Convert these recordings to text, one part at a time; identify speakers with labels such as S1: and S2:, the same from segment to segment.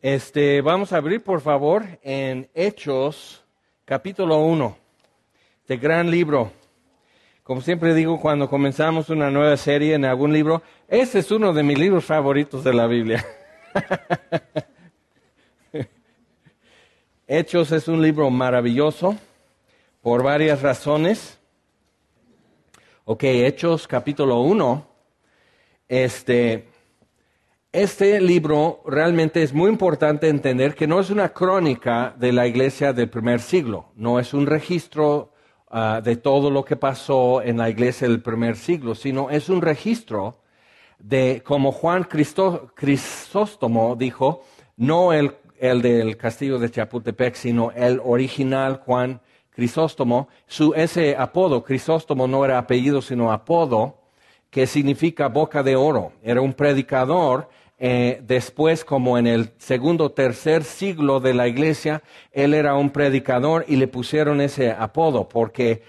S1: Vamos a abrir, por favor, en Hechos, capítulo 1, este gran libro. Como siempre digo, cuando comenzamos una nueva serie en algún libro, este es uno de mis libros favoritos de la Biblia. Hechos es un libro maravilloso por varias razones. Ok, Hechos, capítulo 1, Este libro realmente es muy importante entender que no es una crónica de la iglesia del primer siglo, no es un registro de todo lo que pasó en la iglesia del primer siglo, sino es un registro de, como Juan Crisóstomo dijo, no el del castillo de Chapultepec, sino el original Juan Crisóstomo. Ese apodo, Crisóstomo, no era apellido, sino apodo, que significa boca de oro. Era un predicador. Después, como en el segundo o tercer siglo de la iglesia, él era un predicador y le pusieron ese apodo porque,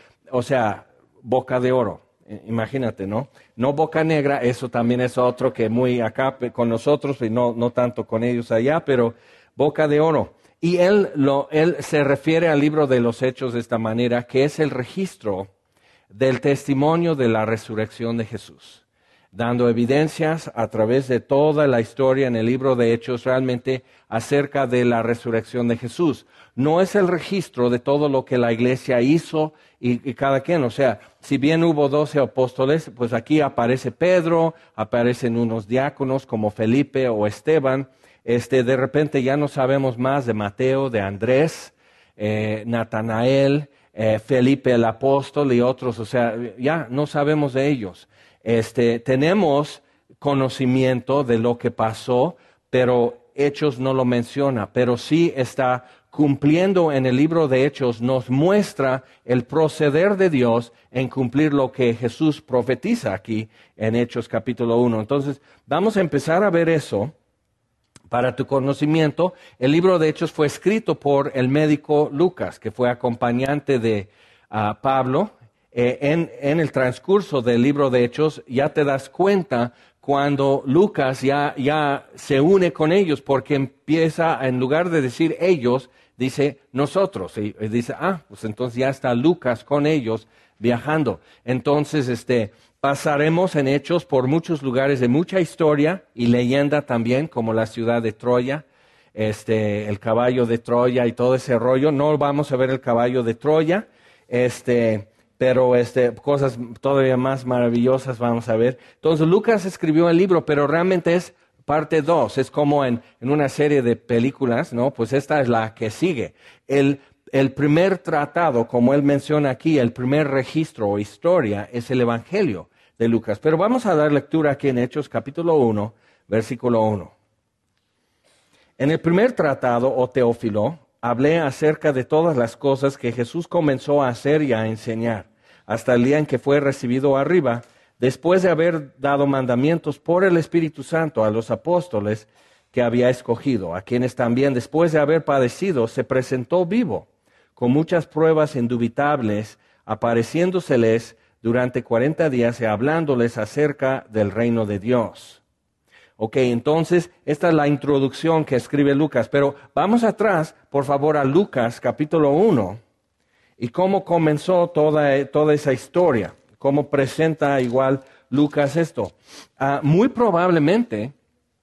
S1: boca de oro. Imagínate, ¿no? No boca negra, eso también es otro que muy acá con nosotros y no tanto con ellos allá, pero boca de oro. Y él se refiere al libro de los Hechos de esta manera, que es el registro del testimonio de la resurrección de Jesús, dando evidencias a través de toda la historia en el libro de Hechos realmente acerca de la resurrección de Jesús. No es el registro de todo lo que la iglesia hizo y cada quien. Si bien hubo 12 apóstoles, pues aquí aparece Pedro, aparecen unos diáconos como Felipe o Esteban. De repente ya no sabemos más de Mateo, de Andrés, Natanael, Felipe el apóstol y otros. Ya no sabemos de ellos. Tenemos conocimiento de lo que pasó, pero Hechos no lo menciona, pero sí está cumpliendo en el libro de Hechos, nos muestra el proceder de Dios en cumplir lo que Jesús profetiza aquí en Hechos capítulo 1. Entonces, vamos a empezar a ver eso. Para tu conocimiento, el libro de Hechos fue escrito por el médico Lucas, que fue acompañante de Pablo. En el transcurso del libro de Hechos ya te das cuenta cuando Lucas ya se une con ellos, porque empieza, en lugar de decir ellos, dice nosotros. Y dice, pues entonces ya está Lucas con ellos viajando. Entonces, pasaremos en Hechos por muchos lugares de mucha historia y leyenda también, como la ciudad de Troya, el caballo de Troya y todo ese rollo. No vamos a ver el caballo de Troya, pero cosas todavía más maravillosas vamos a ver. Entonces Lucas escribió el libro, pero realmente es parte 2, es como en una serie de películas, ¿no? Pues esta es la que sigue. El primer tratado, como él menciona aquí, el primer registro o historia es el Evangelio de Lucas. Pero vamos a dar lectura aquí en Hechos capítulo 1, versículo 1. En el primer tratado, oh Teófilo, hablé acerca de todas las cosas que Jesús comenzó a hacer y a enseñar, hasta el día en que fue recibido arriba, después de haber dado mandamientos por el Espíritu Santo a los apóstoles que había escogido, a quienes también, después de haber padecido, se presentó vivo, con muchas pruebas indubitables, apareciéndoseles durante 40 días y hablándoles acerca del reino de Dios. Ok, entonces esta es la introducción que escribe Lucas, pero vamos atrás, por favor, a Lucas capítulo 1 y cómo comenzó toda esa historia, cómo presenta igual Lucas esto. Muy probablemente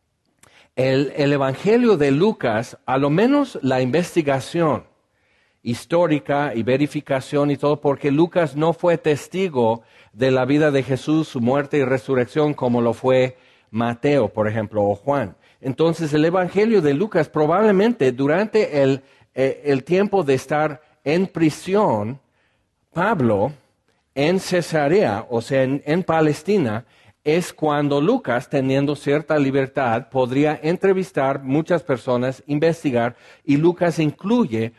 S1: el Evangelio de Lucas, a lo menos la investigación histórica y verificación y todo, porque Lucas no fue testigo de la vida de Jesús, su muerte y resurrección, como lo fue Mateo, por ejemplo, o Juan. Entonces, el Evangelio de Lucas probablemente durante el tiempo de estar en prisión, Pablo, en Cesarea, en Palestina, es cuando Lucas, teniendo cierta libertad, podría entrevistar muchas personas, investigar, y Lucas incluye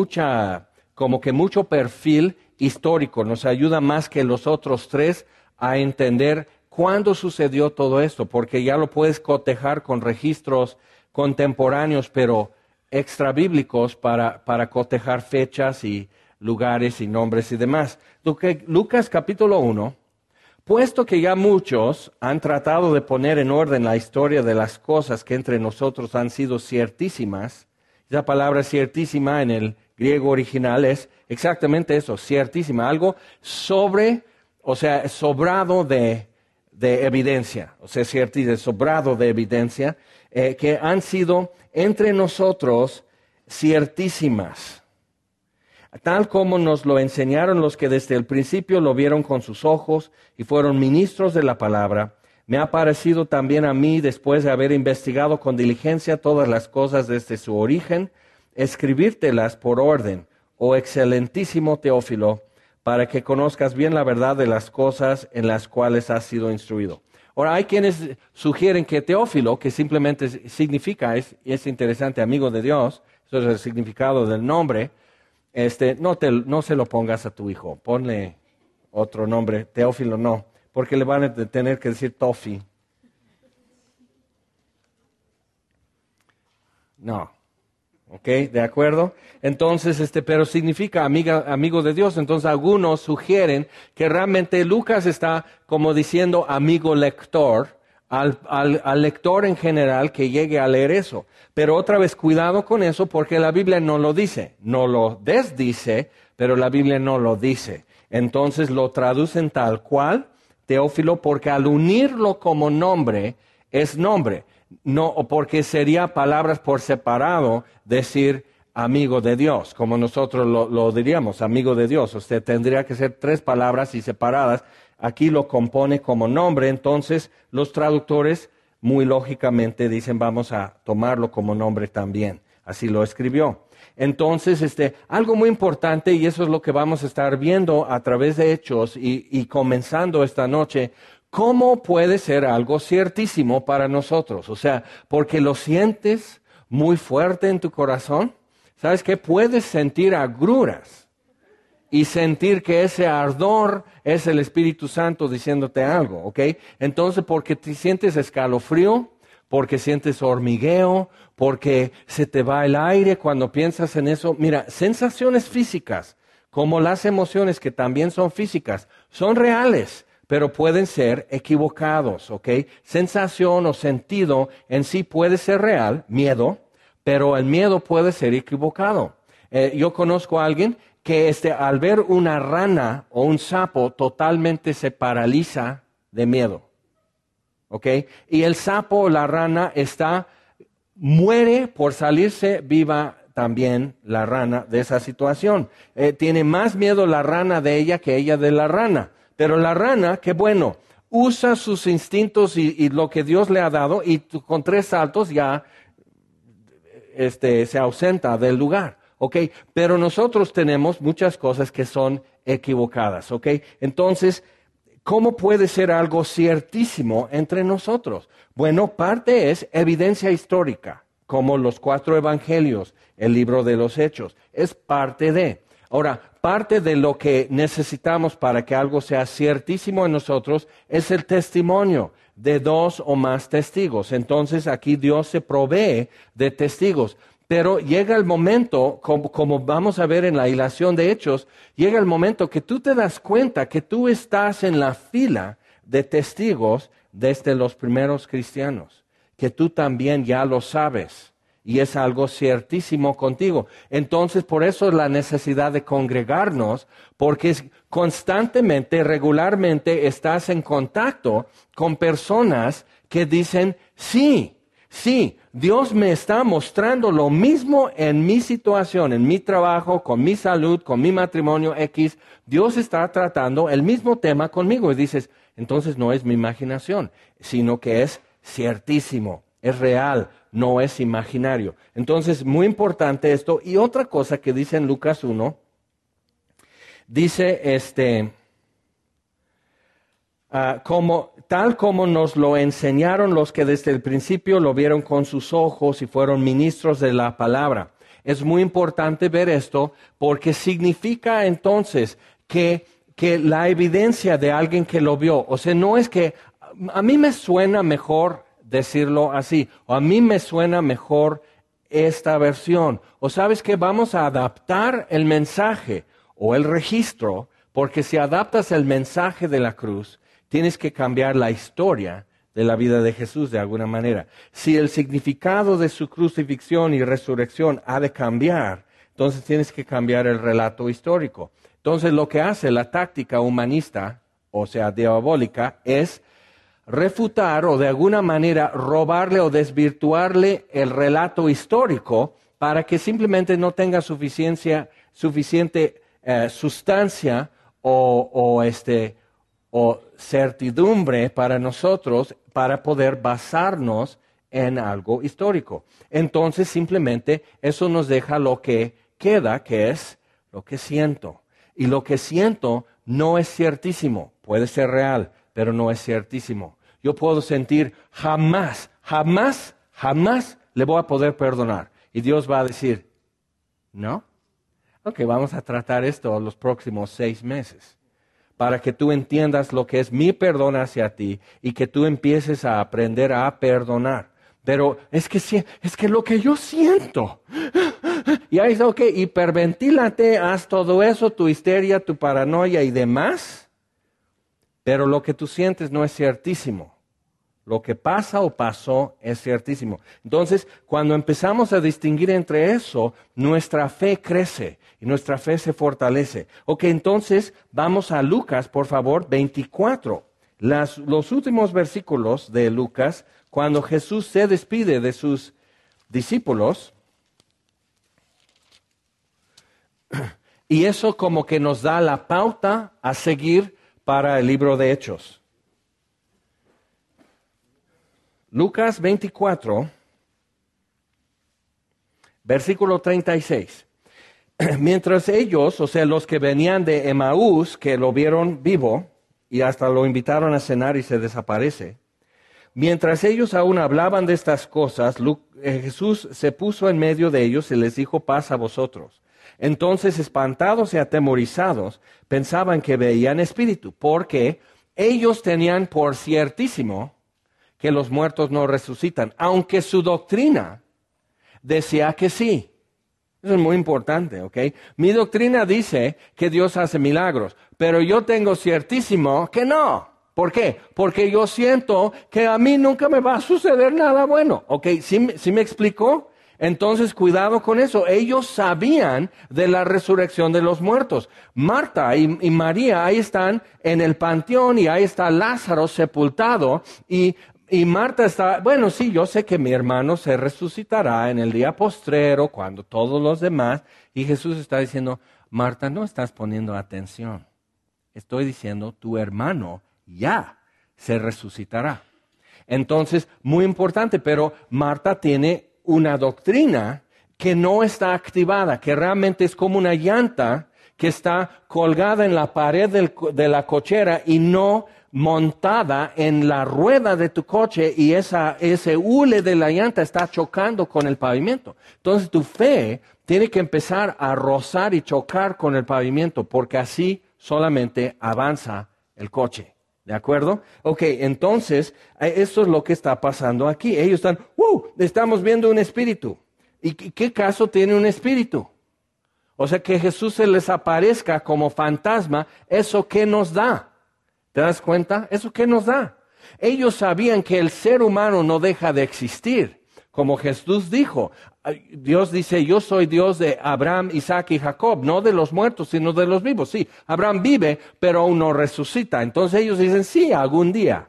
S1: mucho perfil histórico. Nos ayuda más que los otros tres a entender cuándo sucedió todo esto, porque ya lo puedes cotejar con registros contemporáneos, pero extrabíblicos para cotejar fechas y lugares y nombres y demás. Lucas capítulo 1. Puesto que ya muchos han tratado de poner en orden la historia de las cosas que entre nosotros han sido ciertísimas, esa palabra ciertísima en el griego original es exactamente eso, ciertísima, algo sobrado de evidencia, o sea, ciertísima, sobrado de evidencia, que han sido entre nosotros ciertísimas. Tal como nos lo enseñaron los que desde el principio lo vieron con sus ojos y fueron ministros de la palabra, me ha parecido también a mí, después de haber investigado con diligencia todas las cosas desde su origen, escribírtelas por orden, oh excelentísimo Teófilo, para que conozcas bien la verdad de las cosas en las cuales has sido instruido. Ahora, hay quienes sugieren que Teófilo, que simplemente significa, es interesante, amigo de Dios, eso es el significado del nombre. No se lo pongas a tu hijo, ponle otro nombre, Teófilo no, porque le van a tener que decir Tofi. No, ¿ok? ¿De acuerdo? Entonces, pero significa amigo de Dios, entonces algunos sugieren que realmente Lucas está como diciendo amigo lector, al lector en general que llegue a leer eso. Pero otra vez, cuidado con eso porque la Biblia no lo dice. No lo desdice, pero la Biblia no lo dice. Entonces lo traducen tal cual, Teófilo, porque al unirlo como nombre, es nombre. No, porque sería palabras por separado decir amigo de Dios, como nosotros lo diríamos, amigo de Dios. Usted tendría que ser 3 palabras y separadas. Aquí lo compone como nombre, entonces los traductores muy lógicamente dicen vamos a tomarlo como nombre también. Así lo escribió. Entonces, algo muy importante, y eso es lo que vamos a estar viendo a través de Hechos y comenzando esta noche, ¿cómo puede ser algo ciertísimo para nosotros? O sea, porque lo sientes muy fuerte en tu corazón. ¿Sabes qué? Puedes sentir agruras y sentir que ese ardor es el Espíritu Santo diciéndote algo, ¿ok? Entonces, porque te sientes escalofrío, porque sientes hormigueo, porque se te va el aire cuando piensas en eso. Mira, sensaciones físicas, como las emociones que también son físicas, son reales, pero pueden ser equivocados, ¿ok? Sensación o sentido en sí puede ser real, miedo, pero el miedo puede ser equivocado. Yo conozco a alguien que al ver una rana o un sapo totalmente se paraliza de miedo, ¿ok? Y el sapo o la rana muere por salirse viva también la rana de esa situación. Tiene más miedo la rana de ella que ella de la rana. Pero la rana, qué bueno, usa sus instintos y lo que Dios le ha dado y con 3 saltos ya se ausenta del lugar. ¿Ok? Pero nosotros tenemos muchas cosas que son equivocadas, ¿ok? Entonces, ¿cómo puede ser algo ciertísimo entre nosotros? Bueno, parte es evidencia histórica, como los 4 evangelios, el libro de los Hechos, es parte de. Ahora, parte de lo que necesitamos para que algo sea ciertísimo en nosotros es el testimonio de 2 o más testigos. Entonces, aquí Dios se provee de testigos. Pero llega el momento, como vamos a ver en la hilación de Hechos, llega el momento que tú te das cuenta que tú estás en la fila de testigos desde los primeros cristianos, que tú también ya lo sabes y es algo ciertísimo contigo. Entonces, por eso es la necesidad de congregarnos, porque constantemente, regularmente estás en contacto con personas que dicen sí. Sí, Dios me está mostrando lo mismo en mi situación, en mi trabajo, con mi salud, con mi matrimonio X. Dios está tratando el mismo tema conmigo. Y dices, entonces no es mi imaginación, sino que es ciertísimo, es real, no es imaginario. Entonces, muy importante esto. Y otra cosa que dice en Lucas 1, dice tal como nos lo enseñaron los que desde el principio lo vieron con sus ojos y fueron ministros de la palabra. Es muy importante ver esto porque significa entonces que la evidencia de alguien que lo vio, o sea, no es que a mí me suena mejor decirlo así, o a mí me suena mejor esta versión, o sabes que vamos a adaptar el mensaje o el registro, porque si adaptas el mensaje de la cruz, tienes que cambiar la historia de la vida de Jesús de alguna manera. Si el significado de su crucifixión y resurrección ha de cambiar, entonces tienes que cambiar el relato histórico. Entonces lo que hace la táctica humanista, o sea, diabólica, es refutar o de alguna manera robarle o desvirtuarle el relato histórico para que simplemente no tenga suficiente sustancia o certidumbre para nosotros para poder basarnos en algo histórico. Entonces simplemente eso nos deja lo que queda, que es lo que siento. Y lo que siento no es ciertísimo, puede ser real, pero no es ciertísimo. Yo puedo sentir jamás le voy a poder perdonar. Y Dios va a decir, ¿no? Ok, vamos a tratar esto los próximos 6 meses. Para que tú entiendas lo que es mi perdón hacia ti y que tú empieces a aprender a perdonar. Pero es que lo que yo siento. Y ahí está, ok, hiperventílate, haz todo eso, tu histeria, tu paranoia y demás. Pero lo que tú sientes no es ciertísimo. Lo que pasa o pasó es ciertísimo. Entonces, cuando empezamos a distinguir entre eso, nuestra fe crece y nuestra fe se fortalece. Ok, entonces vamos a Lucas, por favor, 24. Los últimos versículos de Lucas, cuando Jesús se despide de sus discípulos, y eso como que nos da la pauta a seguir para el libro de Hechos. Lucas 24, versículo 36. Mientras ellos, o sea, los que venían de Emaús, que lo vieron vivo y hasta lo invitaron a cenar y se desaparece, mientras ellos aún hablaban de estas cosas, Jesús se puso en medio de ellos y les dijo, paz a vosotros. Entonces, espantados y atemorizados, pensaban que veían espíritu, porque ellos tenían por ciertísimo que los muertos no resucitan, aunque su doctrina decía que sí. Eso es muy importante, ¿ok? Mi doctrina dice que Dios hace milagros, pero yo tengo ciertísimo que no. ¿Por qué? Porque yo siento que a mí nunca me va a suceder nada bueno, ¿ok? ¿Sí me explicó? Entonces, cuidado con eso. Ellos sabían de la resurrección de los muertos. Marta y María ahí están en el panteón y ahí está Lázaro sepultado y Marta está, bueno, sí, yo sé que mi hermano se resucitará en el día postrero, cuando todos los demás, y Jesús está diciendo, Marta, no estás poniendo atención. Estoy diciendo, tu hermano ya se resucitará. Entonces, muy importante, pero Marta tiene una doctrina que no está activada, que realmente es como una llanta que está colgada en la pared de la cochera y no montada en la rueda de tu coche y ese hule de la llanta está chocando con el pavimento. Entonces tu fe tiene que empezar a rozar y chocar con el pavimento porque así solamente avanza el coche. ¿De acuerdo? Ok, entonces esto es lo que está pasando aquí. Ellos están, estamos viendo un espíritu. ¿Y qué caso tiene un espíritu? O sea, que Jesús se les aparezca como fantasma, ¿eso qué nos da? ¿Te das cuenta? ¿Eso qué nos da? Ellos sabían que el ser humano no deja de existir. Como Jesús dijo, Dios dice, yo soy Dios de Abraham, Isaac y Jacob, no de los muertos, sino de los vivos. Sí, Abraham vive, pero aún no resucita. Entonces ellos dicen, sí, algún día.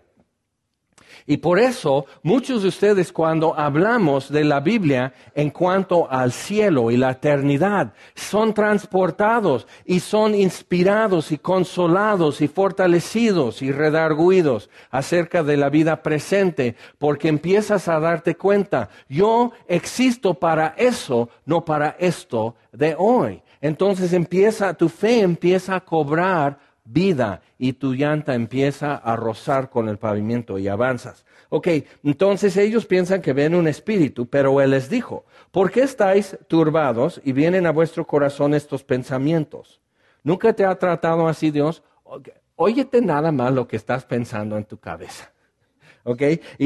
S1: Y por eso, muchos de ustedes cuando hablamos de la Biblia en cuanto al cielo y la eternidad, son transportados y son inspirados y consolados y fortalecidos y redarguidos acerca de la vida presente, porque empiezas a darte cuenta, yo existo para eso, no para esto de hoy. Entonces tu fe empieza a cobrar vida y tu llanta empieza a rozar con el pavimento y avanzas. Ok, entonces ellos piensan que ven un espíritu, pero Él les dijo, ¿por qué estáis turbados y vienen a vuestro corazón estos pensamientos? ¿Nunca te ha tratado así Dios? Óyete nada más lo que estás pensando en tu cabeza. Ok,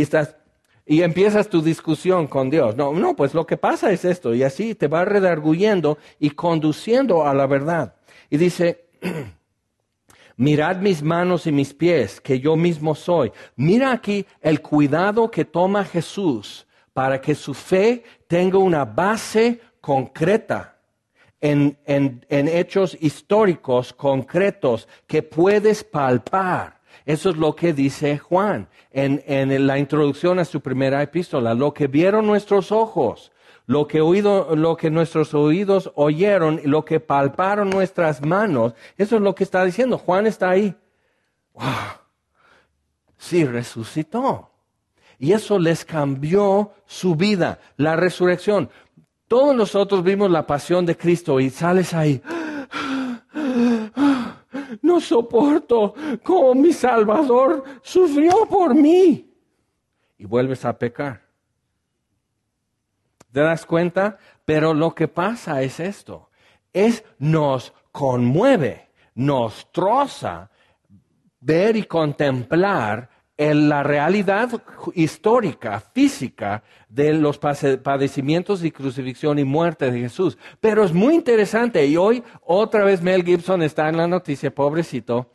S1: y empiezas tu discusión con Dios. No, pues lo que pasa es esto, y así te va redarguyendo y conduciendo a la verdad. Y dice, Mirad mis manos y mis pies, que yo mismo soy. Mira aquí el cuidado que toma Jesús para que su fe tenga una base concreta en hechos históricos concretos que puedes palpar. Eso es lo que dice Juan en la introducción a su primera epístola. Lo que vieron nuestros ojos, lo que nuestros oídos oyeron, lo que palparon nuestras manos, eso es lo que está diciendo. Juan está ahí. ¡Wow! Sí, resucitó. Y eso les cambió su vida, la resurrección. Todos nosotros vimos la pasión de Cristo y sales ahí. No soporto cómo mi Salvador sufrió por mí. Y vuelves a pecar. ¿Te das cuenta? Pero lo que pasa es esto. Nos conmueve, nos troza ver y contemplar la realidad histórica, física, de los padecimientos y crucifixión y muerte de Jesús. Pero es muy interesante, y hoy otra vez Mel Gibson está en la noticia, pobrecito,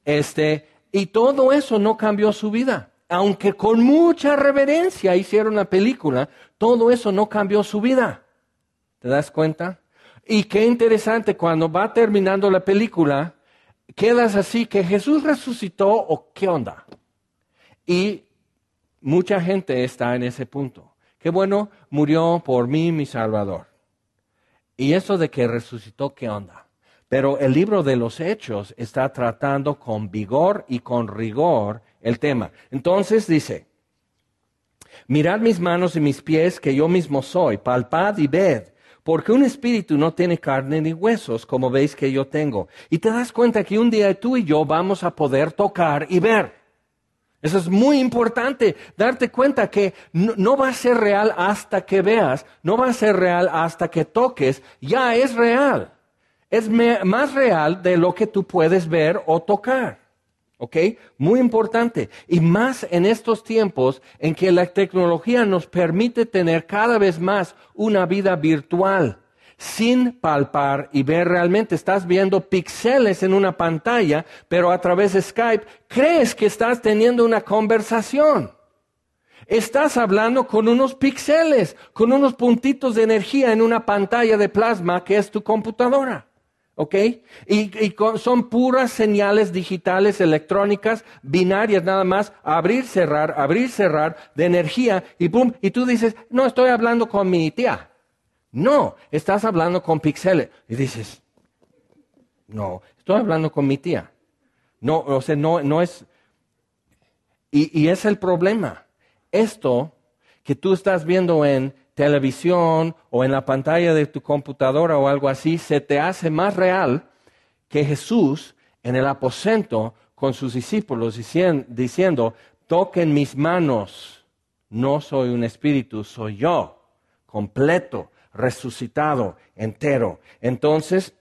S1: y todo eso no cambió su vida. Aunque con mucha reverencia hicieron la película, todo eso no cambió su vida. ¿Te das cuenta? Y qué interesante, cuando va terminando la película, quedas así, ¿que Jesús resucitó o qué onda? Y mucha gente está en ese punto. Qué bueno, murió por mí mi Salvador. Y eso de que resucitó, ¿qué onda? Pero el libro de los Hechos está tratando con vigor y con rigor el tema. Entonces dice, mirad mis manos y mis pies, que yo mismo soy, palpad y ved, porque un espíritu no tiene carne ni huesos, como veis que yo tengo. Y te das cuenta que un día tú y yo vamos a poder tocar y ver. Eso es muy importante, darte cuenta que no va a ser real hasta que veas, no va a ser real hasta que toques, ya es real. Es más real de lo que tú puedes ver o tocar. ¿Ok? Muy importante. Y más en estos tiempos en que la tecnología nos permite tener cada vez más una vida virtual, sin palpar y ver realmente. Estás viendo píxeles en una pantalla, pero a través de Skype crees que estás teniendo una conversación. Estás hablando con unos píxeles, con unos puntitos de energía en una pantalla de plasma que es tu computadora. ¿Ok? Son puras señales digitales, electrónicas, binarias nada más, abrir, cerrar de energía y ¡pum! Y tú dices, no, estoy hablando con mi tía. No, estás hablando con píxeles. Y dices, no, estoy hablando con mi tía. No, o sea, no es... Y es el problema. Esto que tú estás viendo en televisión o en la pantalla de tu computadora o algo así, se te hace más real que Jesús en el aposento con sus discípulos diciendo, toquen mis manos, no soy un espíritu, soy yo, completo, resucitado, entero. Entonces,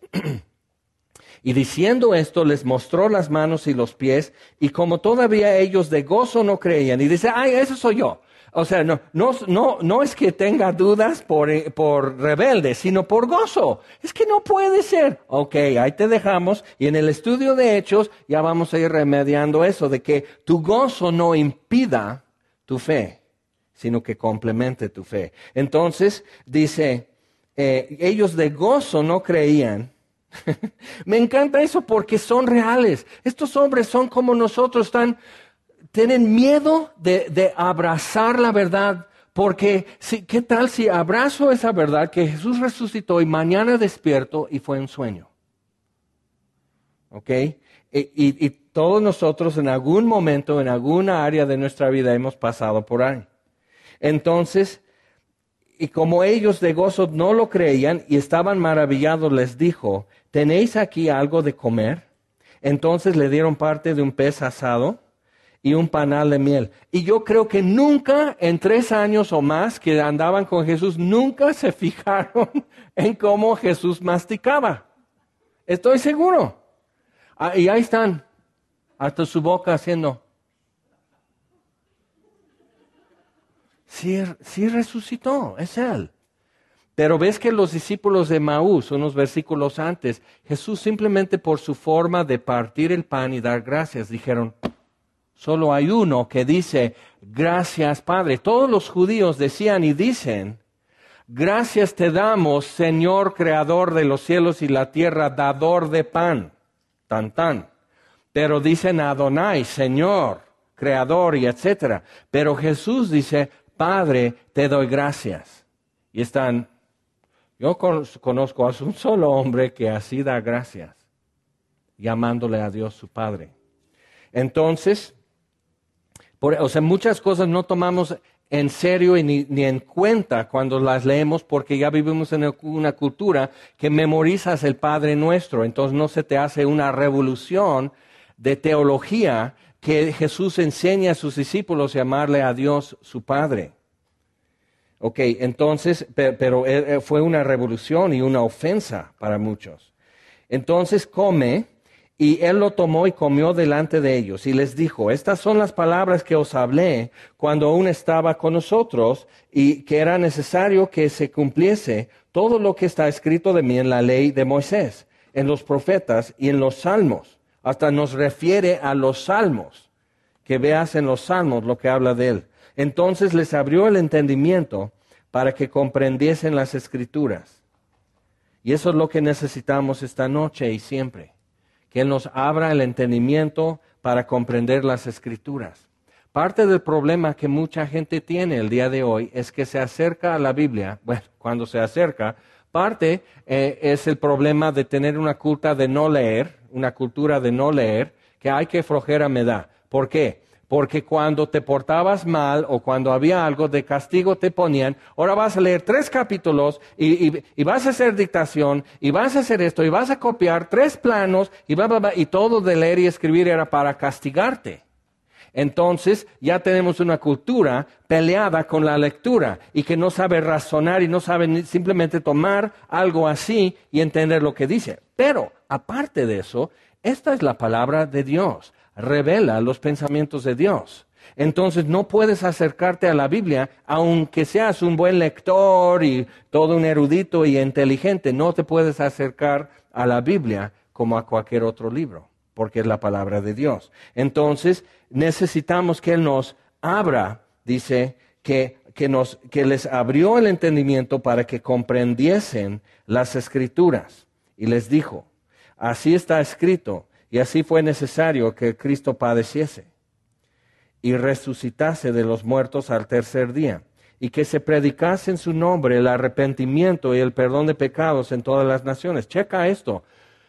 S1: y diciendo esto, les mostró las manos y los pies, y como todavía ellos de gozo no creían, y dice, ay, eso soy yo. O sea, no es que tenga dudas por rebelde, sino por gozo. Es que no puede ser. Ok, ahí te dejamos, y en el estudio de Hechos ya vamos a ir remediando eso, de que tu gozo no impida tu fe, sino que complemente tu fe. Entonces, dice, ellos de gozo no creían. Me encanta eso porque son reales. Estos hombres son como nosotros, tienen miedo de abrazar la verdad, porque ¿qué tal si abrazo esa verdad que Jesús resucitó y mañana despierto y fue un sueño? ¿Ok? Y todos nosotros en algún momento, en alguna área de nuestra vida hemos pasado por ahí. Entonces, y como ellos de gozo no lo creían y estaban maravillados, les dijo, ¿tenéis aquí algo de comer? Entonces le dieron parte de un pez asado y un panal de miel. Y yo creo que nunca, en 3 años o más que andaban con Jesús, nunca se fijaron en cómo Jesús masticaba. Estoy seguro. Y ahí están, hasta su boca haciendo. Sí resucitó, es Él. Pero ves que los discípulos de Maús, unos versículos antes, Jesús simplemente por su forma de partir el pan y dar gracias, dijeron, solo hay uno que dice, gracias Padre. Todos los judíos decían y dicen, gracias te damos, Señor, creador de los cielos y la tierra, dador de pan. Tan, tan. Pero dicen Adonai, Señor, creador y etcétera. Pero Jesús dice, Padre, te doy gracias. Y están, yo conozco a un solo hombre que así da gracias, llamándole a Dios su Padre. Entonces, muchas cosas no tomamos en serio y ni en cuenta cuando las leemos porque ya vivimos en una cultura que memorizas el Padre Nuestro. Entonces no se te hace una revolución de teología que Jesús enseña a sus discípulos a llamarle a Dios su Padre. Ok, entonces, pero fue una revolución y una ofensa para muchos. Entonces come, y él lo tomó y comió delante de ellos, y les dijo, estas son las palabras que os hablé cuando aún estaba con nosotros, y que era necesario que se cumpliese todo lo que está escrito de mí en la ley de Moisés, en los profetas y en los salmos. Hasta nos refiere a los salmos, que veas en los salmos lo que habla de él. Entonces les abrió el entendimiento para que comprendiesen las Escrituras. Y eso es lo que necesitamos esta noche y siempre. Que Él nos abra el entendimiento para comprender las Escrituras. Parte del problema que mucha gente tiene el día de hoy es que se acerca a la Biblia. Bueno, cuando se acerca, parte es el problema de tener una cultura de no leer, que hay que flojera me da. ¿Por qué? Porque cuando te portabas mal o cuando había algo de castigo te ponían, ahora vas a leer 3 capítulos y vas a hacer dictación y vas a hacer esto y vas a copiar 3 planos y todo de leer y escribir era para castigarte. Entonces ya tenemos una cultura peleada con la lectura y que no sabe razonar y no sabe simplemente tomar algo así y entender lo que dice. Pero aparte de eso, esta es la palabra de Dios. Revela los pensamientos de Dios. Entonces no puedes acercarte a la Biblia, aunque seas un buen lector y todo un erudito y inteligente, no te puedes acercar a la Biblia como a cualquier otro libro, porque es la palabra de Dios. Entonces necesitamos que Él nos abra, dice, que les abrió el entendimiento para que comprendiesen las Escrituras. Y les dijo, así está escrito, y así fue necesario que Cristo padeciese y resucitase de los muertos al tercer día, y que se predicase en su nombre el arrepentimiento y el perdón de pecados en todas las naciones. Checa esto.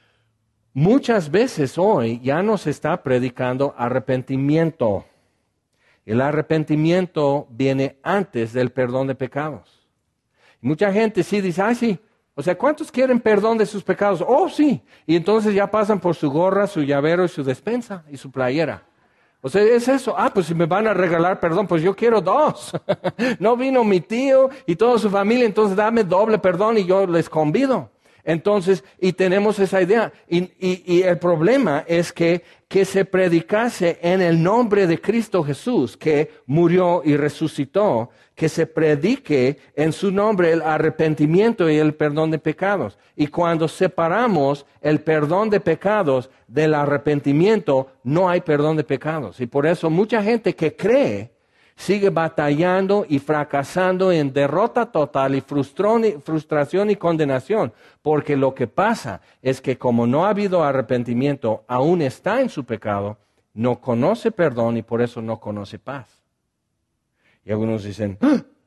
S1: Muchas veces hoy ya no se está predicando arrepentimiento. El arrepentimiento viene antes del perdón de pecados. Mucha gente sí dice, sí. O sea, ¿cuántos quieren perdón de sus pecados? Oh, sí. Y entonces ya pasan por su gorra, su llavero y su despensa y su playera. O sea, es eso. Pues si me van a regalar perdón, pues yo quiero 2. No vino mi tío y toda su familia, entonces dame doble perdón y yo les convido. Entonces, y tenemos esa idea. Y el problema es que se predicase en el nombre de Cristo Jesús, que murió y resucitó, que se predique en su nombre el arrepentimiento y el perdón de pecados. Y cuando separamos el perdón de pecados del arrepentimiento, no hay perdón de pecados. Y por eso mucha gente que cree sigue batallando y fracasando en derrota total y frustración y condenación, porque lo que pasa es que como no ha habido arrepentimiento, aún está en su pecado, no conoce perdón y por eso no conoce paz. Y algunos dicen,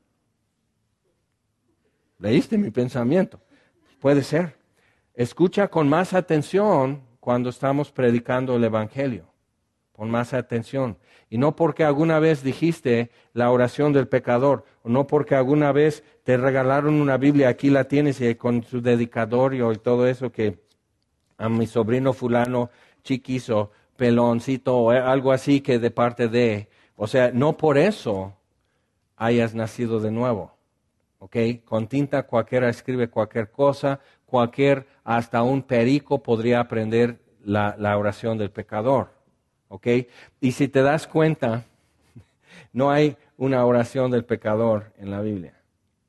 S1: ¿leíste mi pensamiento? Puede ser. Escucha con más atención cuando estamos predicando el Evangelio. Pon más atención. Y no porque alguna vez dijiste la oración del pecador, o no porque alguna vez te regalaron una Biblia, aquí la tienes y con su dedicatorio y todo eso que a mi sobrino fulano, chiquizo, peloncito, o algo así que de parte de, o sea, no por eso hayas nacido de nuevo. ¿Ok? Con tinta cualquiera escribe cualquier cosa, hasta un perico podría aprender la oración del pecador. ¿Ok? Y si te das cuenta, no hay una oración del pecador en la Biblia.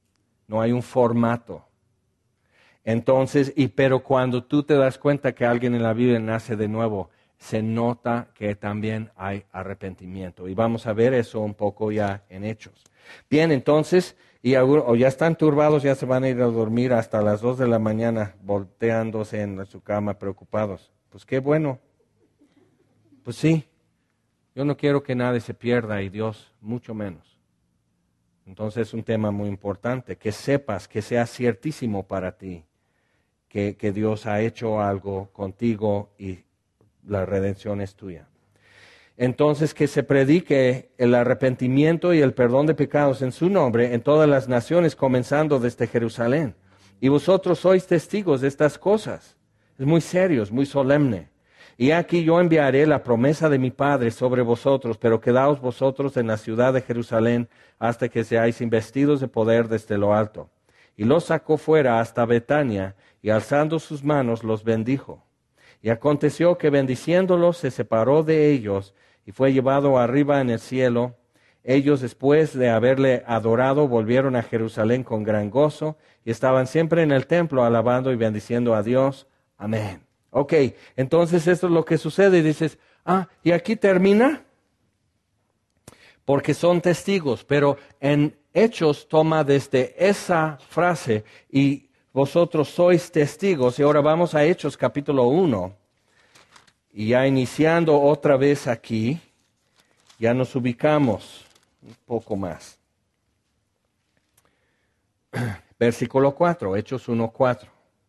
S1: no hay un formato. Entonces, pero cuando tú te das cuenta que alguien en la Biblia nace de nuevo, se nota que también hay arrepentimiento. Y vamos a ver eso un poco ya en Hechos. Bien, entonces, o ya están turbados, ya se van a ir a dormir hasta las 2 de la mañana, volteándose en su cama preocupados. Pues qué bueno. Pues sí, yo no quiero que nadie se pierda y Dios mucho menos. Entonces es un tema muy importante, que sepas, que sea ciertísimo para ti, que Dios ha hecho algo contigo y la redención es tuya. Entonces que se predique el arrepentimiento y el perdón de pecados en su nombre en todas las naciones, comenzando desde Jerusalén. Y vosotros sois testigos de estas cosas. Es muy serio, es muy solemne. Y aquí yo enviaré la promesa de mi Padre sobre vosotros, pero quedaos vosotros en la ciudad de Jerusalén hasta que seáis investidos de poder desde lo alto. Y los sacó fuera hasta Betania, y alzando sus manos los bendijo. Y aconteció que bendiciéndolos se separó de ellos y fue llevado arriba en el cielo. Ellos, después de haberle adorado, volvieron a Jerusalén con gran gozo y estaban siempre en el templo alabando y bendiciendo a Dios. Amén. Ok, entonces esto es lo que sucede y dices, ¿y aquí termina? Porque son testigos, pero en Hechos toma desde esa frase y vosotros sois testigos. Y ahora vamos a Hechos capítulo 1. Y ya iniciando otra vez aquí, ya nos ubicamos un poco más. Versículo 4, Hechos 1:4.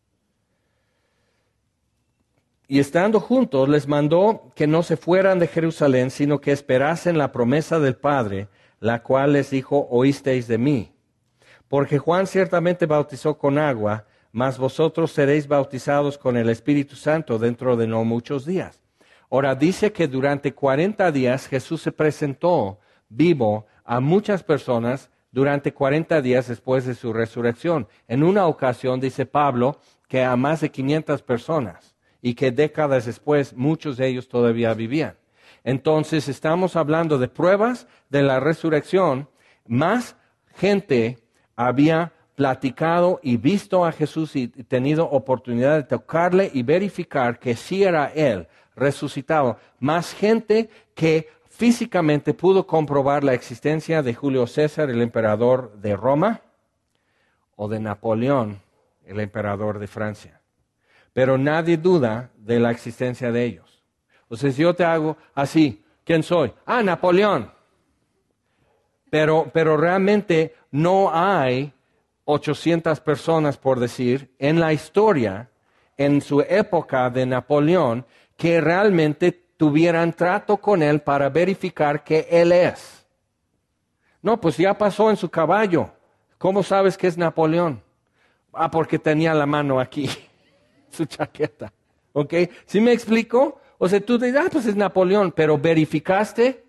S1: Y estando juntos, les mandó que no se fueran de Jerusalén, sino que esperasen la promesa del Padre, la cual les dijo, oísteis de mí. Porque Juan ciertamente bautizó con agua, mas vosotros seréis bautizados con el Espíritu Santo dentro de no muchos días. Ahora dice que durante 40 días Jesús se presentó vivo a muchas personas durante 40 días después de su resurrección. En una ocasión dice Pablo que a más de 500 personas y que décadas después muchos de ellos todavía vivían. Entonces estamos hablando de pruebas de la resurrección, más gente había platicado y visto a Jesús y tenido oportunidad de tocarle y verificar que sí era Él resucitado. Más gente que físicamente pudo comprobar la existencia de Julio César, el emperador de Roma, o de Napoleón, el emperador de Francia. Pero nadie duda de la existencia de ellos. O sea, si yo te hago así, ¿quién soy? Napoleón. Pero realmente no hay 800 personas, por decir, en la historia, en su época de Napoleón, que realmente tuvieran trato con él para verificar que él es. No, pues ya pasó en su caballo. ¿Cómo sabes que es Napoleón? Porque tenía la mano aquí, su chaqueta. ¿Ok? ¿Sí me explico? O sea, tú dices, pues es Napoleón, pero ¿verificaste?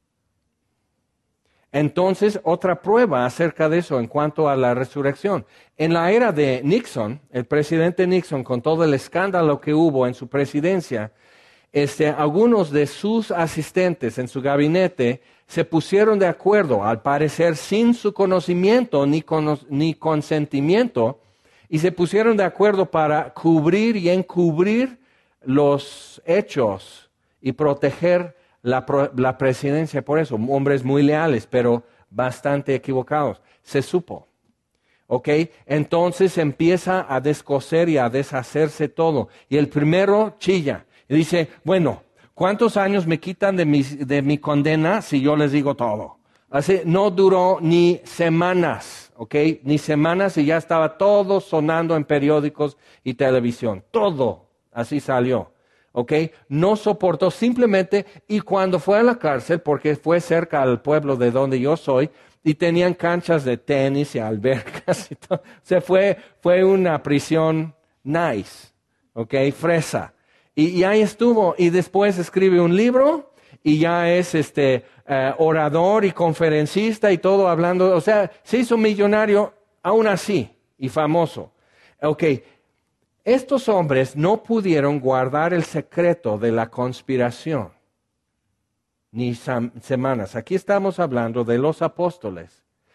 S1: Entonces, otra prueba acerca de eso en cuanto a la resurrección. En la era de Nixon, el presidente Nixon, con todo el escándalo que hubo en su presidencia, algunos de sus asistentes en su gabinete se pusieron de acuerdo, al parecer sin su conocimiento ni consentimiento, y se pusieron de acuerdo para cubrir y encubrir los hechos y proteger la presidencia. Por eso, hombres muy leales, pero bastante equivocados. Se supo. ¿Ok? Entonces empieza a descoser y a deshacerse todo. Y el primero chilla y dice, bueno, ¿cuántos años me quitan de mi condena si yo les digo todo? Así, no duró ni semanas, ¿ok? Ni semanas y ya estaba todo sonando en periódicos y televisión. Todo así salió. ¿Ok? No soportó simplemente, y cuando fue a la cárcel, porque fue cerca al pueblo de donde yo soy, y tenían canchas de tenis y albercas y todo, o sea, fue una prisión nice, ¿ok? Fresa. Y ahí estuvo, y después escribe un libro, y ya es orador y conferencista y todo hablando, o sea, se hizo millonario aún así, y famoso. Ok. Estos hombres no pudieron guardar el secreto de la conspiración, ni semanas. Aquí estamos hablando de los apóstoles,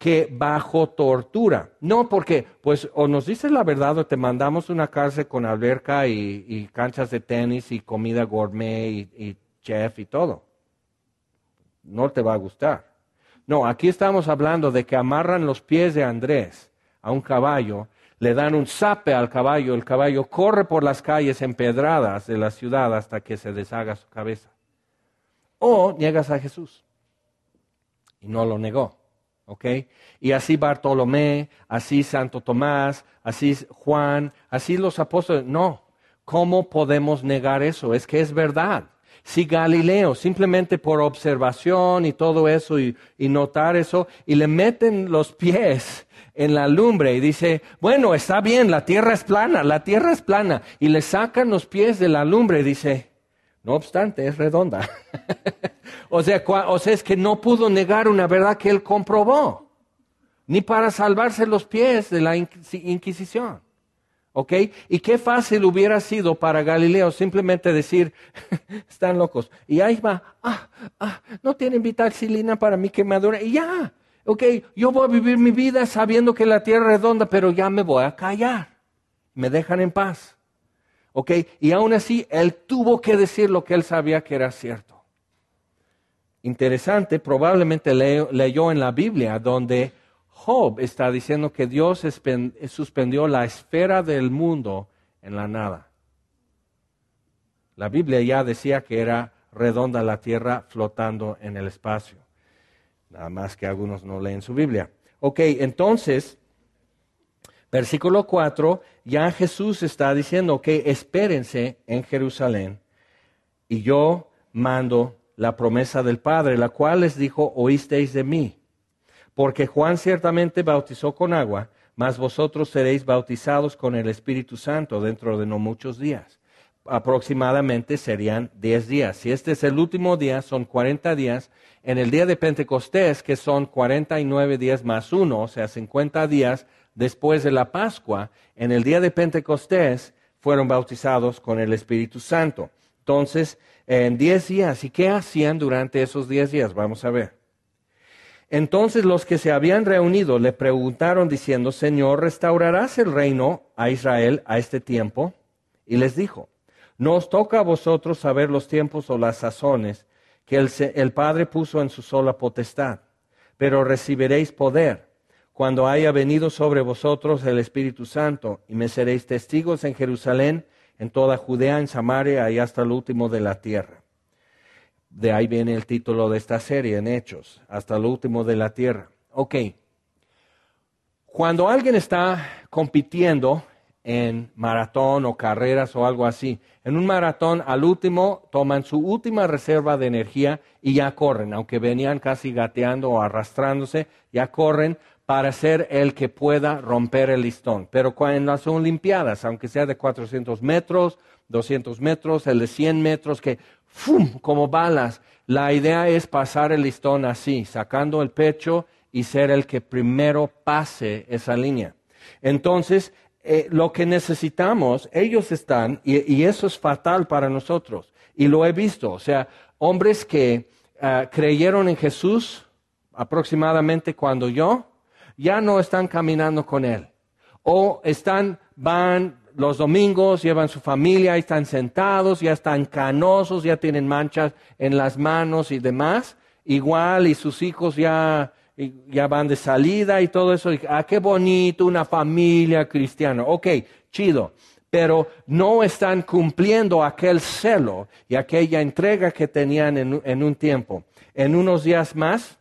S1: que bajo tortura. No porque, pues, o nos dices la verdad o te mandamos una cárcel con alberca y canchas de tenis y comida gourmet y chef y todo. No te va a gustar. No, aquí estamos hablando de que amarran los pies de Andrés a un caballo, le dan un zape al caballo, el caballo corre por las calles empedradas de la ciudad hasta que se deshaga su cabeza. O niegas a Jesús. Y no lo negó. ¿Ok? Y así Bartolomé, así Santo Tomás, así Juan, así los apóstoles. No, ¿cómo podemos negar eso? Es que es verdad. Si Galileo, simplemente por observación y todo eso y notar eso, y le meten los pies en la lumbre y dice, bueno, está bien, la tierra es plana, y le sacan los pies de la lumbre y dice, no obstante, es redonda. O sea, es que no pudo negar una verdad que él comprobó, ni para salvarse los pies de la Inquisición. ¿Ok? Y qué fácil hubiera sido para Galileo simplemente decir, están locos. Y ahí va, no tienen vitacilina para mi quemadura. Y ya, ok, yo voy a vivir mi vida sabiendo que la tierra es redonda, pero ya me voy a callar. Me dejan en paz. ¿Ok? Y aún así, él tuvo que decir lo que él sabía que era cierto. Interesante, probablemente leyó en la Biblia donde Job está diciendo que Dios suspendió la esfera del mundo en la nada. La Biblia ya decía que era redonda la tierra flotando en el espacio. Nada más que algunos no leen su Biblia. Ok, entonces, versículo 4, ya Jesús está diciendo que espérense en Jerusalén y yo mando la promesa del Padre, la cual les dijo, oísteis de mí. Porque Juan ciertamente bautizó con agua, mas vosotros seréis bautizados con el Espíritu Santo dentro de no muchos días. Aproximadamente serían 10 días. Si este es el último día, son 40 días. En el día de Pentecostés, que son 49 días más 1, o sea, 50 días después de la Pascua, en el día de Pentecostés fueron bautizados con el Espíritu Santo. Entonces, en 10 días. ¿Y qué hacían durante esos 10 días? Vamos a ver. Entonces los que se habían reunido le preguntaron diciendo, Señor, ¿restaurarás el reino a Israel a este tiempo? Y les dijo, no os toca a vosotros saber los tiempos o las sazones que el Padre puso en su sola potestad, pero recibiréis poder cuando haya venido sobre vosotros el Espíritu Santo, y me seréis testigos en Jerusalén, en toda Judea, en Samaria y hasta el último de la tierra. De ahí viene el título de esta serie, en Hechos, hasta el último de la tierra. Ok, cuando alguien está compitiendo en maratón o carreras o algo así, en un maratón al último toman su última reserva de energía y ya corren, aunque venían casi gateando o arrastrándose, ya corren para ser el que pueda romper el listón. Pero en las Olimpiadas, aunque sea de 400 metros, 200 metros, el de 100 metros, que ¡fum!, como balas. La idea es pasar el listón así, sacando el pecho y ser el que primero pase esa línea. Entonces, lo que necesitamos, ellos están, y eso es fatal para nosotros, y lo he visto, o sea, hombres que creyeron en Jesús aproximadamente cuando yo, ya no están caminando con Él. O van los domingos, llevan su familia, están sentados, ya están canosos, ya tienen manchas en las manos y demás. Igual, y sus hijos ya van de salida y todo eso. Qué bonito, una familia cristiana. Ok, chido. Pero no están cumpliendo aquel celo y aquella entrega que tenían en un tiempo. En unos días más,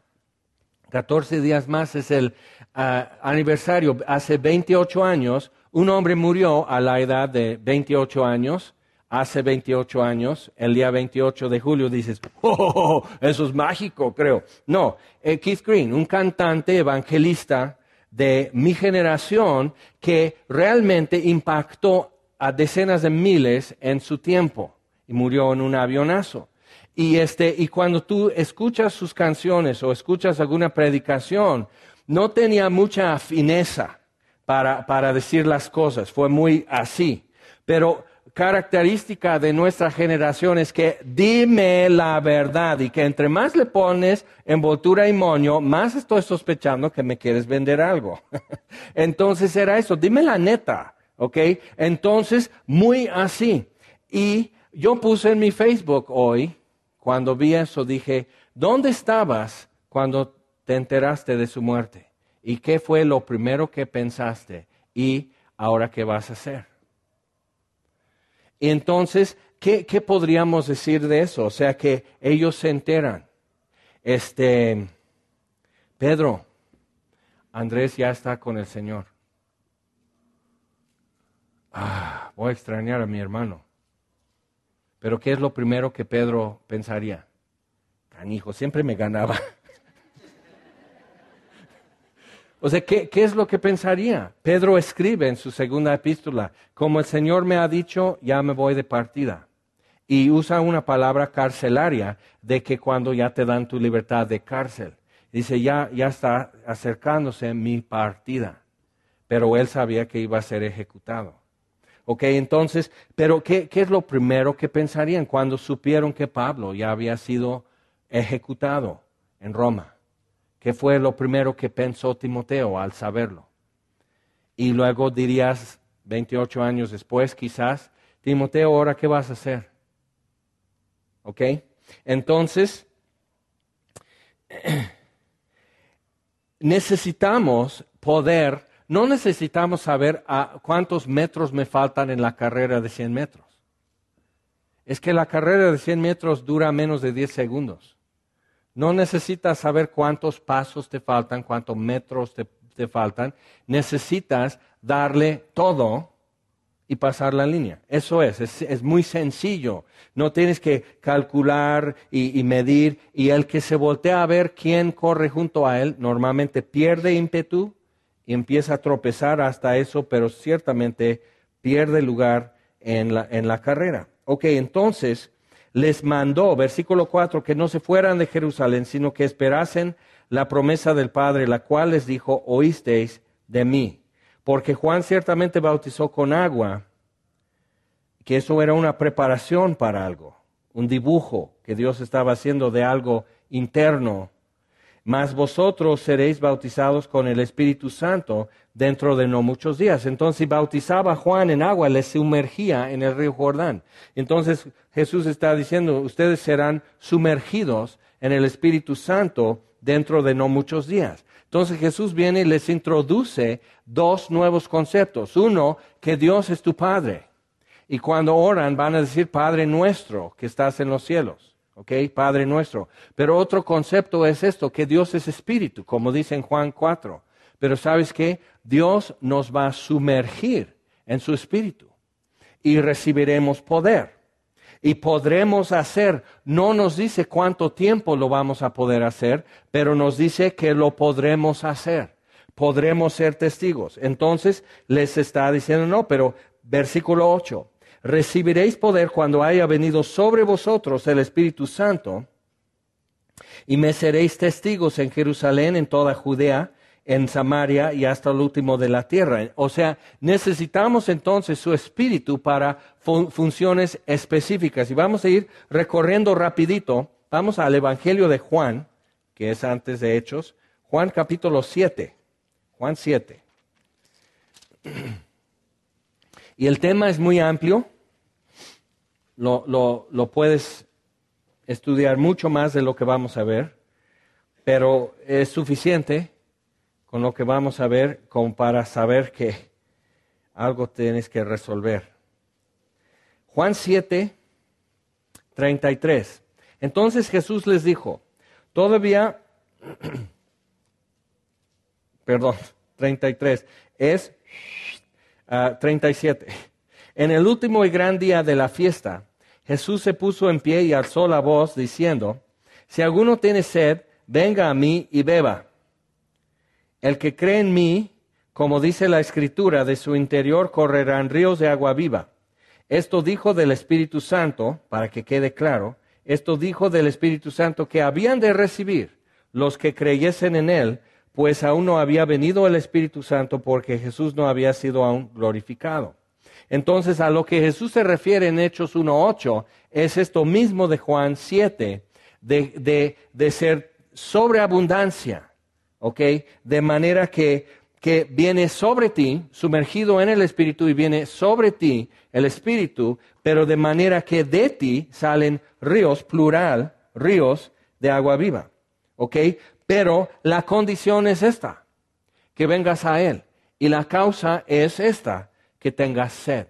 S1: 14 días más, es el aniversario. Hace 28 años, un hombre murió a la edad de 28 años. Hace 28 años, el día 28 de julio, dices, ¡oh, eso es mágico, creo! No, Keith Green, un cantante evangelista de mi generación que realmente impactó a decenas de miles en su tiempo y murió en un avionazo. Y cuando tú escuchas sus canciones o escuchas alguna predicación, no tenía mucha fineza para decir las cosas, fue muy así. Pero característica de nuestra generación es que dime la verdad y que entre más le pones envoltura y moño, más estoy sospechando que me quieres vender algo. Entonces era eso, dime la neta, ¿ok? Entonces, muy así. Y yo puse en mi Facebook hoy, cuando vi eso, dije, ¿dónde estabas cuando te enteraste de su muerte? ¿Y qué fue lo primero que pensaste? ¿Y ahora qué vas a hacer? Y entonces, ¿qué podríamos decir de eso? O sea, que ellos se enteran. Pedro, Andrés ya está con el Señor. Voy a extrañar a mi hermano. Pero ¿qué es lo primero que Pedro pensaría? Canijo, siempre me ganaba. O sea, ¿qué es lo que pensaría? Pedro escribe en su segunda epístola, como el Señor me ha dicho, ya me voy de partida. Y usa una palabra carcelaria de que cuando ya te dan tu libertad de cárcel. Dice, ya está acercándose mi partida. Pero él sabía que iba a ser ejecutado. Ok, entonces, pero ¿qué es lo primero que pensarían cuando supieron que Pablo ya había sido ejecutado en Roma? ¿Qué fue lo primero que pensó Timoteo al saberlo? Y luego dirías, 28 años después quizás, Timoteo, ¿ahora qué vas a hacer? ¿Ok? Entonces, necesitamos poder, no necesitamos saber a cuántos metros me faltan en la carrera de 100 metros. Es que la carrera de 100 metros dura menos de 10 segundos. No necesitas saber cuántos pasos te faltan, cuántos metros te faltan. Necesitas darle todo y pasar la línea. Eso es muy sencillo. No tienes que calcular y medir. Y el que se voltea a ver quién corre junto a él, normalmente pierde ímpetu y empieza a tropezar hasta eso, pero ciertamente pierde lugar en la carrera. Ok, entonces les mandó, versículo 4, que no se fueran de Jerusalén, sino que esperasen la promesa del Padre, la cual les dijo, oísteis de mí. Porque Juan ciertamente bautizó con agua, que eso era una preparación para algo, un dibujo que Dios estaba haciendo de algo interno. Mas vosotros seréis bautizados con el Espíritu Santo dentro de no muchos días. Entonces, si bautizaba Juan en agua, les sumergía en el río Jordán. Entonces, Jesús está diciendo, ustedes serán sumergidos en el Espíritu Santo dentro de no muchos días. Entonces, Jesús viene y les introduce dos nuevos conceptos. Uno, que Dios es tu Padre. Y cuando oran, van a decir, Padre nuestro, que estás en los cielos. ¿Ok? Padre nuestro. Pero otro concepto es esto, que Dios es espíritu, como dice en Juan 4. Pero ¿sabes qué? Dios nos va a sumergir en su espíritu y recibiremos poder. Y podremos hacer, no nos dice cuánto tiempo lo vamos a poder hacer, pero nos dice que lo podremos hacer. Podremos ser testigos. Entonces les está diciendo, no, pero versículo 8. Recibiréis poder cuando haya venido sobre vosotros el Espíritu Santo y me seréis testigos en Jerusalén, en toda Judea, en Samaria y hasta el último de la tierra. O sea, necesitamos entonces su Espíritu para funciones específicas. Y vamos a ir recorriendo rapidito. Vamos al Evangelio de Juan, que es antes de Hechos. Juan capítulo 7. Juan 7. Y el tema es muy amplio, lo puedes estudiar mucho más de lo que vamos a ver, pero es suficiente con lo que vamos a ver como para saber que algo tienes que resolver. Juan 7, 33. Entonces Jesús les dijo, 33, es 37. En el último y gran día de la fiesta, Jesús se puso en pie y alzó la voz diciendo, si alguno tiene sed, venga a mí y beba. El que cree en mí, como dice la Escritura, de su interior correrán ríos de agua viva. Esto dijo del Espíritu Santo, para que quede claro, esto dijo del Espíritu Santo que habían de recibir los que creyesen en él, pues aún no había venido el Espíritu Santo porque Jesús no había sido aún glorificado. Entonces, a lo que Jesús se refiere en Hechos 1:8 es esto mismo de Juan 7, de ser sobreabundancia, ¿ok? De manera que viene sobre ti, sumergido en el Espíritu, y viene sobre ti el Espíritu, pero de manera que de ti salen ríos, plural, ríos de agua viva, ¿ok? Pero la condición es esta, que vengas a Él. Y la causa es esta, que tengas sed.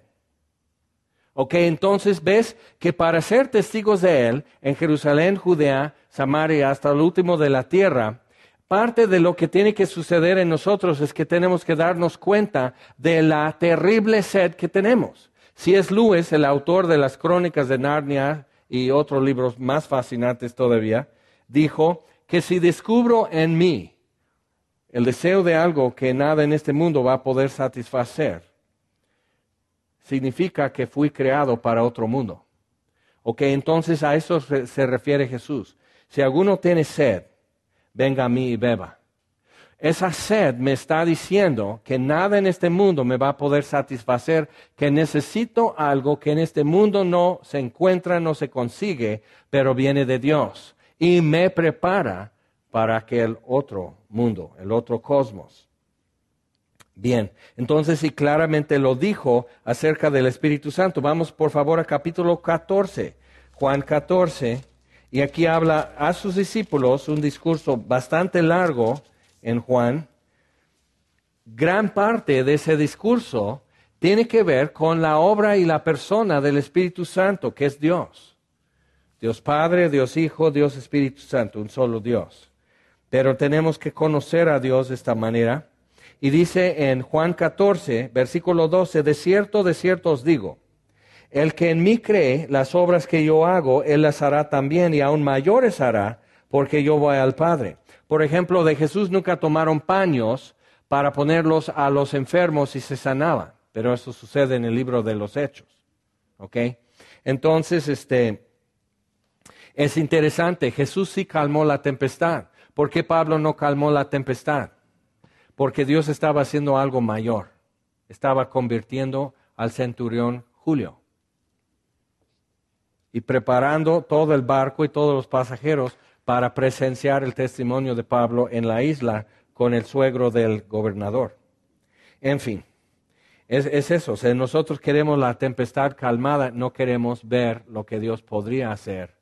S1: Ok, entonces ves que para ser testigos de Él, en Jerusalén, Judea, Samaria, hasta el último de la tierra, parte de lo que tiene que suceder en nosotros es que tenemos que darnos cuenta de la terrible sed que tenemos. C.S. Lewis, el autor de las Crónicas de Narnia y otros libros más fascinantes todavía, dijo que si descubro en mí el deseo de algo que nada en este mundo va a poder satisfacer, significa que fui creado para otro mundo. Ok, entonces a eso se refiere Jesús. Si alguno tiene sed, venga a mí y beba. Esa sed me está diciendo que nada en este mundo me va a poder satisfacer, que necesito algo que en este mundo no se encuentra, no se consigue, pero viene de Dios y me prepara para aquel otro mundo, el otro cosmos. Bien, entonces sí claramente lo dijo acerca del Espíritu Santo. Vamos por favor a capítulo 14, Juan 14, y aquí habla a sus discípulos un discurso bastante largo en Juan. Gran parte de ese discurso tiene que ver con la obra y la persona del Espíritu Santo, que es Dios. Dios Padre, Dios Hijo, Dios Espíritu Santo, un solo Dios. Pero tenemos que conocer a Dios de esta manera. Y dice en Juan 14, versículo 12, de cierto os digo, el que en mí cree, las obras que yo hago, él las hará también, y aún mayores hará, porque yo voy al Padre. Por ejemplo, de Jesús nunca tomaron paños para ponerlos a los enfermos y se sanaban, pero eso sucede en el libro de los Hechos. ¿Ok? Entonces, es interesante, Jesús sí calmó la tempestad. ¿Por qué Pablo no calmó la tempestad? Porque Dios estaba haciendo algo mayor. Estaba convirtiendo al centurión Julio y preparando todo el barco y todos los pasajeros para presenciar el testimonio de Pablo en la isla con el suegro del gobernador. En fin, es eso. Si nosotros queremos la tempestad calmada, no queremos ver lo que Dios podría hacer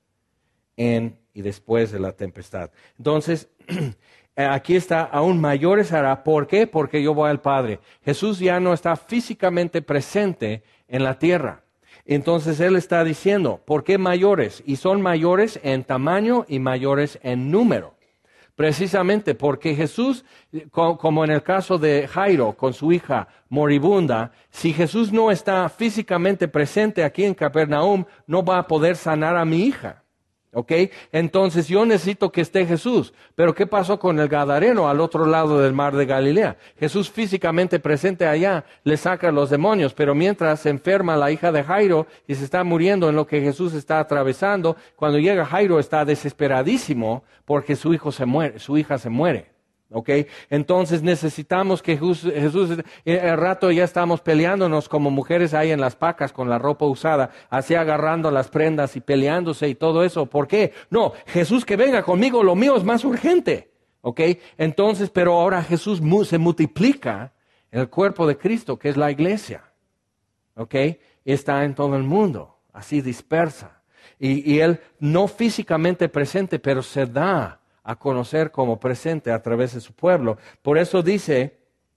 S1: en y después de la tempestad. Entonces, aquí está, aún mayores hará. ¿Por qué? Porque yo voy al Padre. Jesús ya no está físicamente presente en la tierra. Entonces Él está diciendo, ¿por qué mayores? Y son mayores en tamaño y mayores en número. Precisamente porque Jesús, como en el caso de Jairo con su hija moribunda, si Jesús no está físicamente presente aquí en Capernaum, no va a poder sanar a mi hija. ¿Ok? Entonces yo necesito que esté Jesús. Pero ¿qué pasó con el Gadareno al otro lado del mar de Galilea? Jesús físicamente presente allá le saca los demonios, pero mientras se enferma la hija de Jairo y se está muriendo en lo que Jesús está atravesando, cuando llega Jairo está desesperadísimo porque su hija se muere. ¿Ok? Entonces necesitamos que Jesús, el rato ya estamos peleándonos como mujeres ahí en las pacas con la ropa usada, así agarrando las prendas y peleándose y todo eso. ¿Por qué? No, Jesús que venga conmigo, lo mío es más urgente. ¿Ok? Entonces, pero ahora Jesús se multiplica en el cuerpo de Cristo, que es la iglesia. ¿Ok? Está en todo el mundo, así dispersa. Y Él no físicamente presente, pero se da a conocer como presente a través de su pueblo. Por eso dice,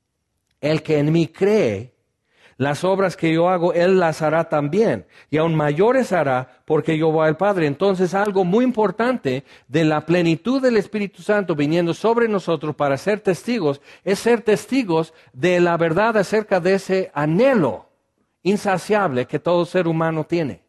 S1: el que en mí cree, las obras que yo hago, Él las hará también, y aún mayores hará, porque yo voy al Padre. Entonces, algo muy importante de la plenitud del Espíritu Santo viniendo sobre nosotros para ser testigos, es ser testigos de la verdad acerca de ese anhelo insaciable que todo ser humano tiene.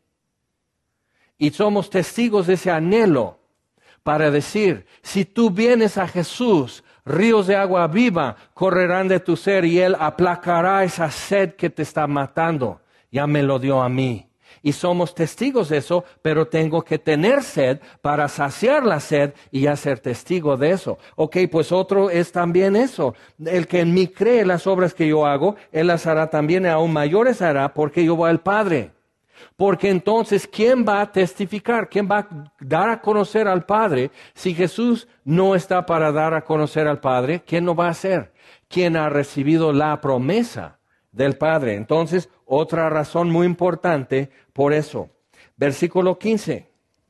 S1: Y somos testigos de ese anhelo para decir, si tú vienes a Jesús, ríos de agua viva correrán de tu ser y Él aplacará esa sed que te está matando. Ya me lo dio a mí. Y somos testigos de eso, pero tengo que tener sed para saciar la sed y ya ser testigo de eso. Ok, pues otro es también eso. El que en mí cree las obras que yo hago, él las hará también, y aún mayores hará, porque yo voy al Padre. Porque entonces, ¿quién va a testificar? ¿Quién va a dar a conocer al Padre? Si Jesús no está para dar a conocer al Padre, ¿quién lo va a hacer? ¿Quién ha recibido la promesa del Padre? Entonces, otra razón muy importante por eso. Versículo 15.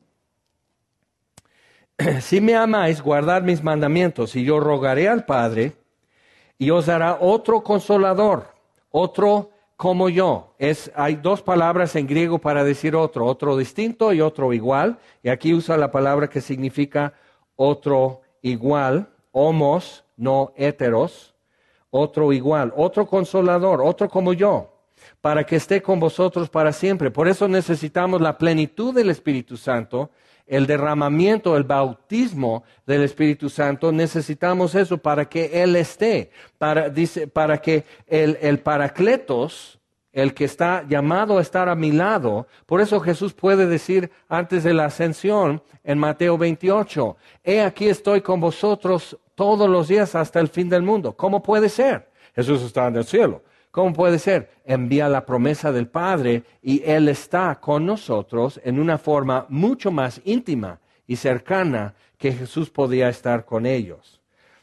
S1: Si me amáis, guardad mis mandamientos, y yo rogaré al Padre, y os dará otro consolador, otro como yo. Hay dos palabras en griego para decir otro distinto y otro igual, y aquí usa la palabra que significa otro igual, homos, no heteros, otro igual, otro consolador, otro como yo, para que esté con vosotros para siempre. Por eso necesitamos la plenitud del Espíritu Santo, el derramamiento, el bautismo del Espíritu Santo. Necesitamos eso para que Él esté, para que el Paracletos, el que está llamado a estar a mi lado. Por eso Jesús puede decir antes de la ascensión en Mateo 28, he aquí estoy con vosotros todos los días hasta el fin del mundo. ¿Cómo puede ser? Jesús está en el cielo. ¿Cómo puede ser? Envía la promesa del Padre y Él está con nosotros en una forma mucho más íntima y cercana que Jesús podía estar con ellos.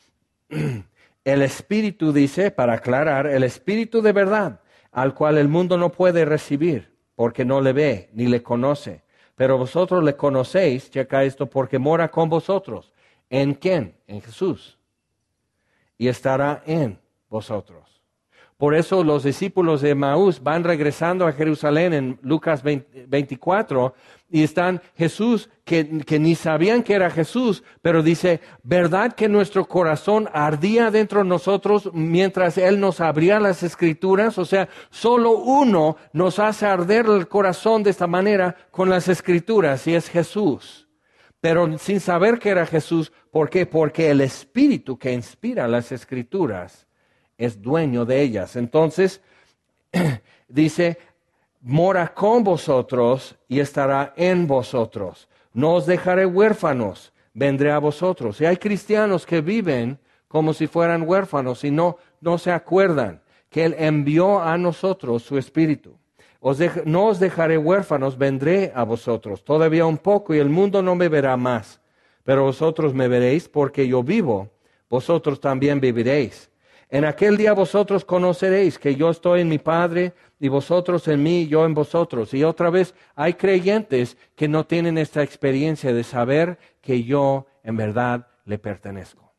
S1: El Espíritu dice, para aclarar, el Espíritu de verdad, al cual el mundo no puede recibir, porque no le ve ni le conoce. Pero vosotros le conocéis, checa esto, porque mora con vosotros. ¿En quién? En Jesús. Y estará en vosotros. Por eso los discípulos de Emaús van regresando a Jerusalén en Lucas 24 y están Jesús, que ni sabían que era Jesús, pero dice, ¿verdad que nuestro corazón ardía dentro de nosotros mientras Él nos abría las Escrituras? O sea, solo uno nos hace arder el corazón de esta manera con las Escrituras y es Jesús. Pero sin saber que era Jesús, ¿por qué? Porque el Espíritu que inspira las Escrituras es dueño de ellas. Entonces, dice, mora con vosotros y estará en vosotros. No os dejaré huérfanos, vendré a vosotros. Y hay cristianos que viven como si fueran huérfanos y no se acuerdan que Él envió a nosotros su Espíritu. No os dejaré huérfanos, vendré a vosotros. Todavía un poco y el mundo no me verá más. Pero vosotros me veréis porque yo vivo, vosotros también viviréis. En aquel día vosotros conoceréis que yo estoy en mi Padre y vosotros en mí y yo en vosotros. Y otra vez hay creyentes que no tienen esta experiencia de saber que yo en verdad le pertenezco.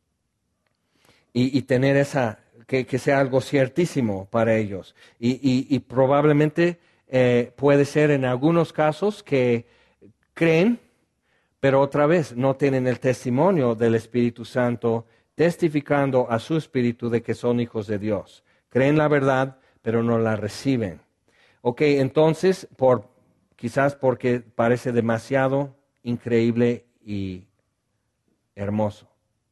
S1: Y tener esa, que sea algo ciertísimo para ellos. Y probablemente puede ser en algunos casos que creen, pero otra vez no tienen el testimonio del Espíritu Santo testificando a su espíritu de que son hijos de Dios. Creen la verdad, pero no la reciben. Ok, entonces, quizás porque parece demasiado increíble y hermoso.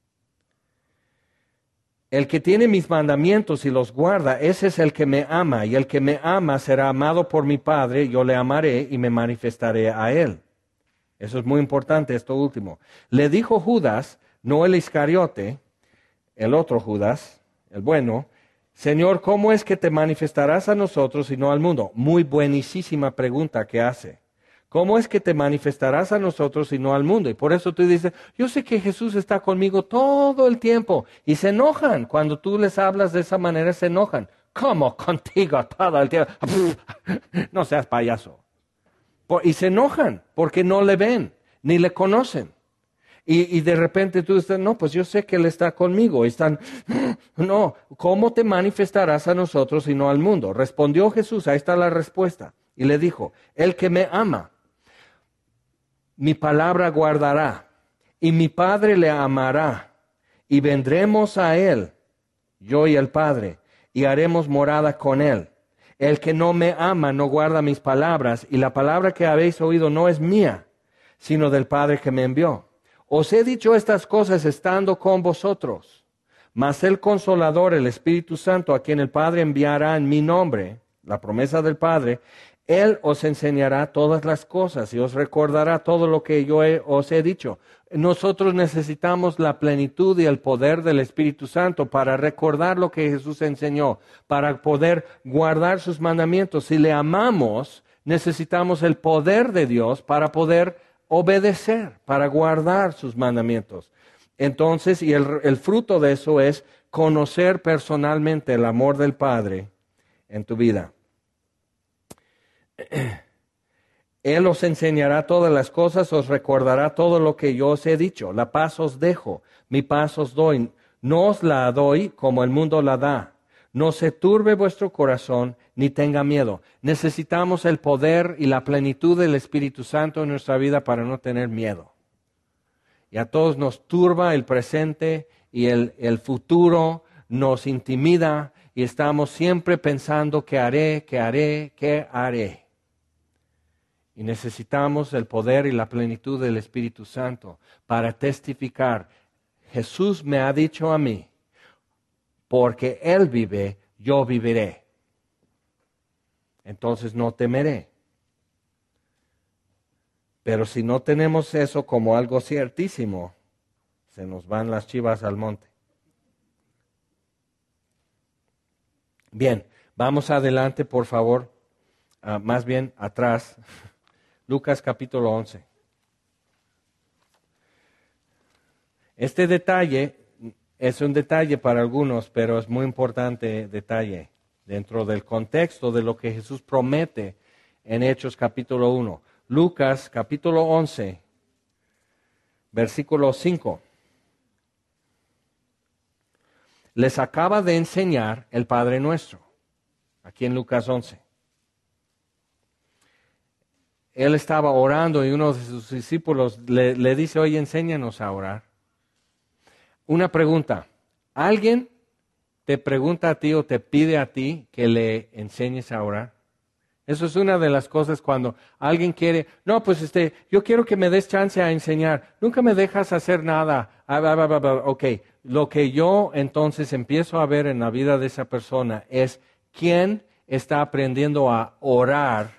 S1: El que tiene mis mandamientos y los guarda, ese es el que me ama, y el que me ama será amado por mi Padre, yo le amaré y me manifestaré a él. Eso es muy importante, esto último. Le dijo Judas, no el Iscariote, el otro Judas, el bueno, Señor, ¿cómo es que te manifestarás a nosotros y no al mundo? Muy buenísima pregunta que hace. ¿Cómo es que te manifestarás a nosotros y no al mundo? Y por eso tú dices, yo sé que Jesús está conmigo todo el tiempo. Y se enojan. Cuando tú les hablas de esa manera, se enojan. ¿Cómo contigo todo el tiempo? No seas payaso. Y se enojan porque no le ven, ni le conocen. Y de repente tú estás, no, pues yo sé que Él está conmigo. Y están, no, ¿cómo te manifestarás a nosotros y no al mundo? Respondió Jesús, ahí está la respuesta. Y le dijo, el que me ama, mi palabra guardará, y mi Padre le amará, y vendremos a Él, yo y el Padre, y haremos morada con Él. El que no me ama no guarda mis palabras, y la palabra que habéis oído no es mía, sino del Padre que me envió. Os he dicho estas cosas estando con vosotros, mas el Consolador, el Espíritu Santo, a quien el Padre enviará en mi nombre, la promesa del Padre, Él os enseñará todas las cosas y os recordará todo lo que yo os he dicho. Nosotros necesitamos la plenitud y el poder del Espíritu Santo para recordar lo que Jesús enseñó, para poder guardar sus mandamientos. Si le amamos, necesitamos el poder de Dios para poder obedecer, para guardar sus mandamientos. Entonces, y el fruto de eso es conocer personalmente el amor del Padre en tu vida. Él os enseñará todas las cosas, os recordará todo lo que yo os he dicho. La paz os dejo, mi paz os doy. No os la doy como el mundo la da. No se turbe vuestro corazón, ni tenga miedo. Necesitamos el poder y la plenitud del Espíritu Santo en nuestra vida para no tener miedo. Y a todos nos turba el presente y el futuro, nos intimida y estamos siempre pensando qué haré, qué haré, qué haré. Y necesitamos el poder y la plenitud del Espíritu Santo para testificar. Jesús me ha dicho a mí, porque Él vive, yo viviré. Entonces no temeré. Pero si no tenemos eso como algo ciertísimo, se nos van las chivas al monte. Bien, vamos adelante, por favor. Más bien atrás. Lucas capítulo 11. Este detalle es un detalle para algunos, pero es muy importante detalle dentro del contexto de lo que Jesús promete en Hechos capítulo 1. Lucas capítulo 11, versículo 5. Les acaba de enseñar el Padre Nuestro, aquí en Lucas 11. Él estaba orando y uno de sus discípulos le dice, oye, enséñanos a orar. Una pregunta, ¿alguien te pregunta a ti o te pide a ti que le enseñes a orar? Eso es una de las cosas cuando alguien quiere, no, pues yo quiero que me des chance a enseñar, nunca me dejas hacer nada. Ok, lo que yo entonces empiezo a ver en la vida de esa persona es quién está aprendiendo a orar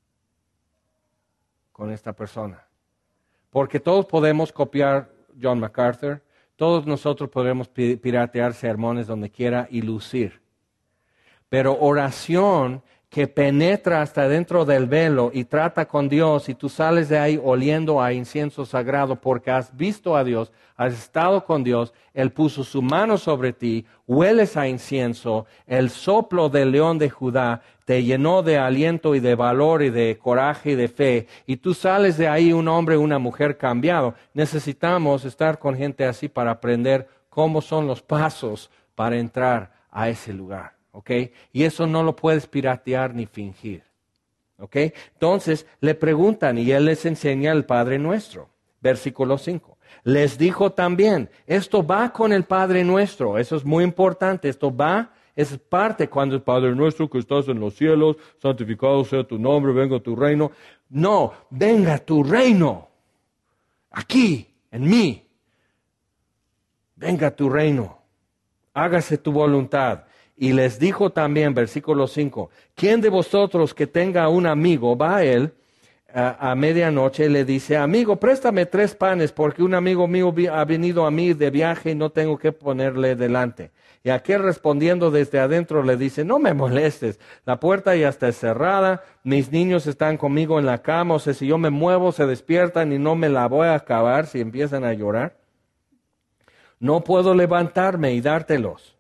S1: con esta persona. Porque todos podemos copiar John MacArthur, todos nosotros podemos piratear sermones donde quiera y lucir. Pero oración que penetra hasta dentro del velo y trata con Dios y tú sales de ahí oliendo a incienso sagrado porque has visto a Dios, has estado con Dios, Él puso su mano sobre ti, hueles a incienso, el soplo del león de Judá te llenó de aliento y de valor y de coraje y de fe y tú sales de ahí un hombre o una mujer cambiado. Necesitamos estar con gente así para aprender cómo son los pasos para entrar a ese lugar. ¿Okay? Y eso no lo puedes piratear ni fingir. ¿Okay? Entonces le preguntan y Él les enseña el Padre Nuestro. Versículo 5. Les dijo también, esto va con el Padre Nuestro. Eso es muy importante. Esto va, es parte cuando el Padre Nuestro que estás en los cielos, santificado sea tu nombre, venga tu reino. No, venga tu reino. Aquí, en mí. Venga tu reino. Hágase tu voluntad. Y les dijo también, versículo 5, ¿quién de vosotros que tenga un amigo, va a él a medianoche y le dice, amigo, préstame 3 panes porque un amigo mío ha venido a mí de viaje y no tengo que ponerle delante? Y aquel respondiendo desde adentro le dice, no me molestes, la puerta ya está cerrada, mis niños están conmigo en la cama, o sea, si yo me muevo se despiertan y no me la voy a acabar si empiezan a llorar. No puedo levantarme y dártelos.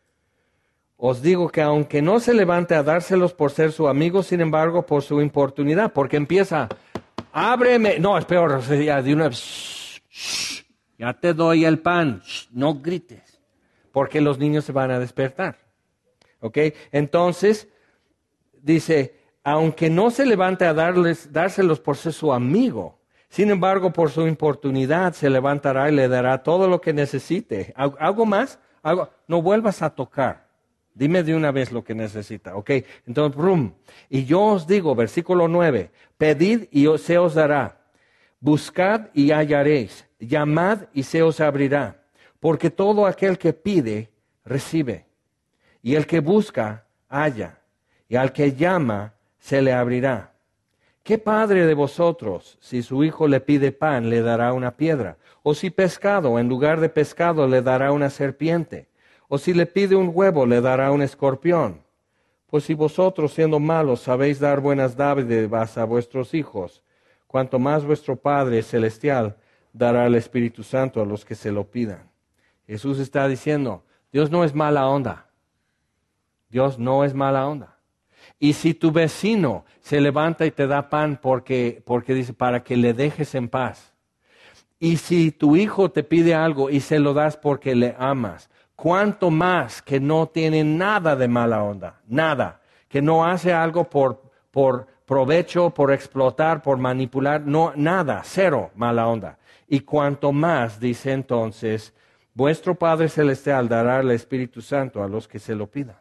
S1: Os digo que aunque no se levante a dárselos por ser su amigo, sin embargo, por su importunidad, porque empieza, ábreme, no, es peor, ya de una vez, ya te doy el pan, no grites, porque los niños se van a despertar. ¿Ok? Entonces, dice, aunque no se levante a dárselos por ser su amigo, sin embargo, por su importunidad se levantará y le dará todo lo que necesite. ¿Algo más? No vuelvas a tocar. Dime de una vez lo que necesita, ¿ok? Entonces, y yo os digo, versículo 9, pedid y se os dará, buscad y hallaréis, llamad y se os abrirá, porque todo aquel que pide, recibe, y el que busca, halla, y al que llama, se le abrirá. ¿Qué padre de vosotros, si su hijo le pide pan, le dará una piedra? ¿O si pescado, en lugar de pescado, le dará una serpiente? ¿O si le pide un huevo, le dará un escorpión? Pues si vosotros, siendo malos, sabéis dar buenas dádivas a vuestros hijos, cuanto más vuestro Padre Celestial dará el Espíritu Santo a los que se lo pidan. Jesús está diciendo, Dios no es mala onda. Dios no es mala onda. Y si tu vecino se levanta y te da pan porque dice, para que le dejes en paz. Y si tu hijo te pide algo y se lo das porque le amas, cuánto más que no tiene nada de mala onda, nada, que no hace algo por provecho, por explotar, por manipular, no, nada, cero mala onda. Y cuanto más, dice entonces, vuestro Padre Celestial dará el Espíritu Santo a los que se lo pidan.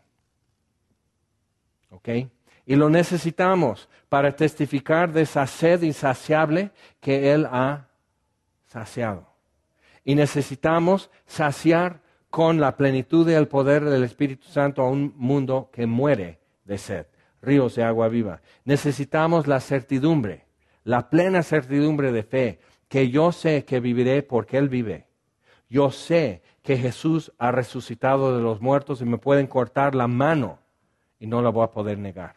S1: ¿Ok? Y lo necesitamos para testificar de esa sed insaciable que Él ha saciado. Y necesitamos saciar con la plenitud y el poder del Espíritu Santo a un mundo que muere de sed, ríos de agua viva. Necesitamos la certidumbre, la plena certidumbre de fe, que yo sé que viviré porque Él vive. Yo sé que Jesús ha resucitado de los muertos y me pueden cortar la mano y no la voy a poder negar.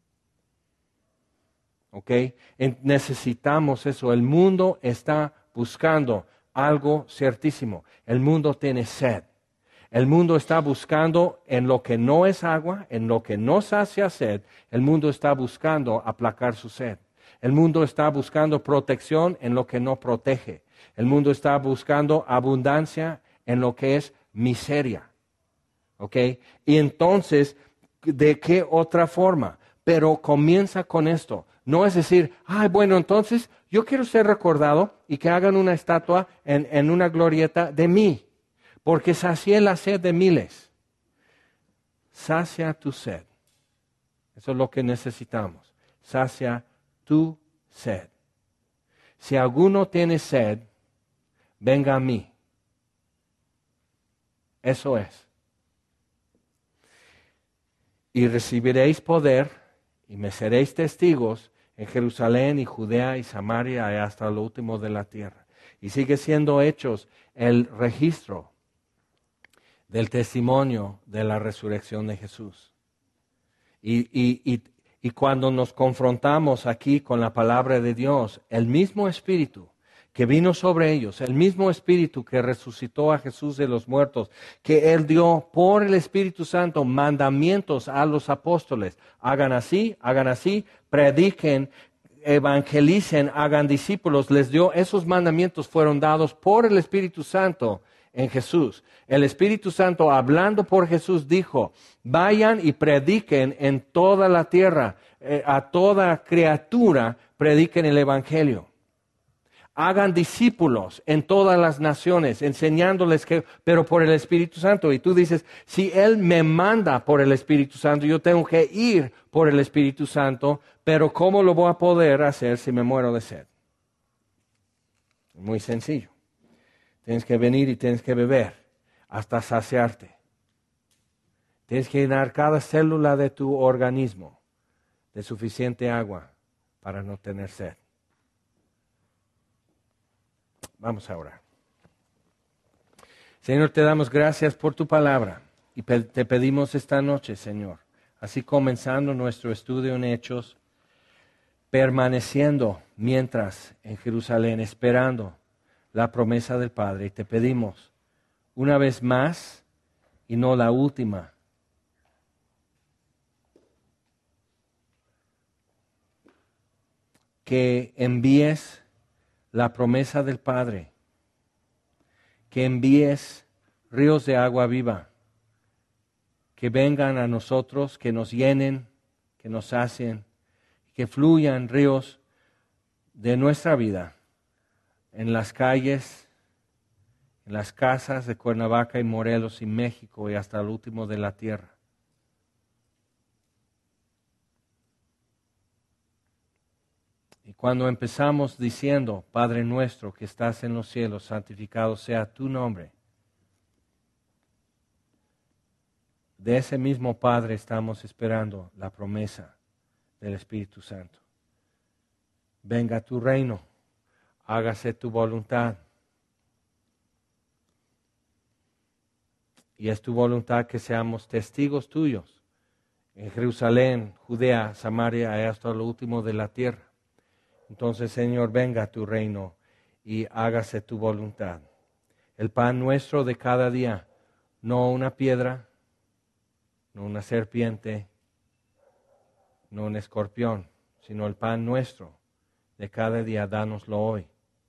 S1: ¿Ok? Necesitamos eso. El mundo está buscando algo ciertísimo. El mundo tiene sed. El mundo está buscando en lo que no es agua, en lo que no sacia sed. El mundo está buscando aplacar su sed. El mundo está buscando protección en lo que no protege. El mundo está buscando abundancia en lo que es miseria. ¿Ok? Y entonces, ¿de qué otra forma? Pero comienza con esto. No es decir, bueno, entonces yo quiero ser recordado y que hagan una estatua en una glorieta de mí, porque sacié la sed de miles. Sacia tu sed. Eso es lo que necesitamos. Sacia tu sed. Si alguno tiene sed, venga a mí. Eso es. Y recibiréis poder y me seréis testigos en Jerusalén y Judea y Samaria y hasta lo último de la tierra. Y sigue siendo Hechos el registro del testimonio de la resurrección de Jesús. Y cuando nos confrontamos aquí con la palabra de Dios, el mismo Espíritu que vino sobre ellos, el mismo Espíritu que resucitó a Jesús de los muertos, que Él dio por el Espíritu Santo mandamientos a los apóstoles. Hagan así, prediquen, evangelicen, hagan discípulos. Les dio, esos mandamientos fueron dados por el Espíritu Santo en Jesús. El Espíritu Santo, hablando por Jesús, dijo, vayan y prediquen en toda la tierra, a toda criatura, prediquen el Evangelio. Hagan discípulos en todas las naciones, enseñándoles pero por el Espíritu Santo. Y tú dices, si Él me manda por el Espíritu Santo, yo tengo que ir por el Espíritu Santo, pero ¿cómo lo voy a poder hacer si me muero de sed? Muy sencillo. Tienes que venir y tienes que beber hasta saciarte. Tienes que llenar cada célula de tu organismo de suficiente agua para no tener sed. Vamos a orar. Señor, te damos gracias por tu palabra y te pedimos esta noche, Señor, así comenzando nuestro estudio en Hechos, permaneciendo mientras en Jerusalén, esperando la promesa del Padre. Y te pedimos una vez más, y no la última, que envíes la promesa del Padre, que envíes ríos de agua viva, que vengan a nosotros, que nos llenen, que nos sacien, que fluyan ríos de nuestra vida en las calles, en las casas de Cuernavaca y Morelos y México y hasta el último de la tierra. Y cuando empezamos diciendo, Padre nuestro que estás en los cielos, santificado sea tu nombre, de ese mismo Padre estamos esperando la promesa del Espíritu Santo. Venga tu reino, hágase tu voluntad. Y es tu voluntad que seamos testigos tuyos en Jerusalén, Judea, Samaria y hasta lo último de la tierra. Entonces, Señor, venga tu reino y hágase tu voluntad. El pan nuestro de cada día, no una piedra, no una serpiente, no un escorpión, sino el pan nuestro de cada día, dánoslo hoy.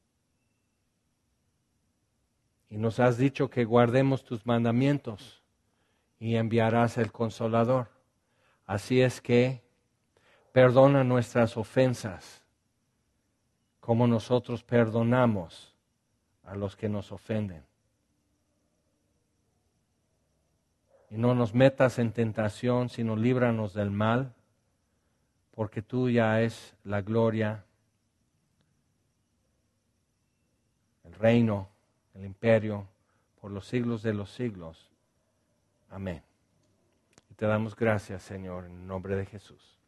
S1: Y nos has dicho que guardemos tus mandamientos y enviarás el Consolador. Así es que perdona nuestras ofensas, como nosotros perdonamos a los que nos ofenden. Y no nos metas en tentación, sino líbranos del mal, porque tuya es la gloria, el reino, el imperio, por los siglos de los siglos. Amén. Y te damos gracias, Señor, en el nombre de Jesús.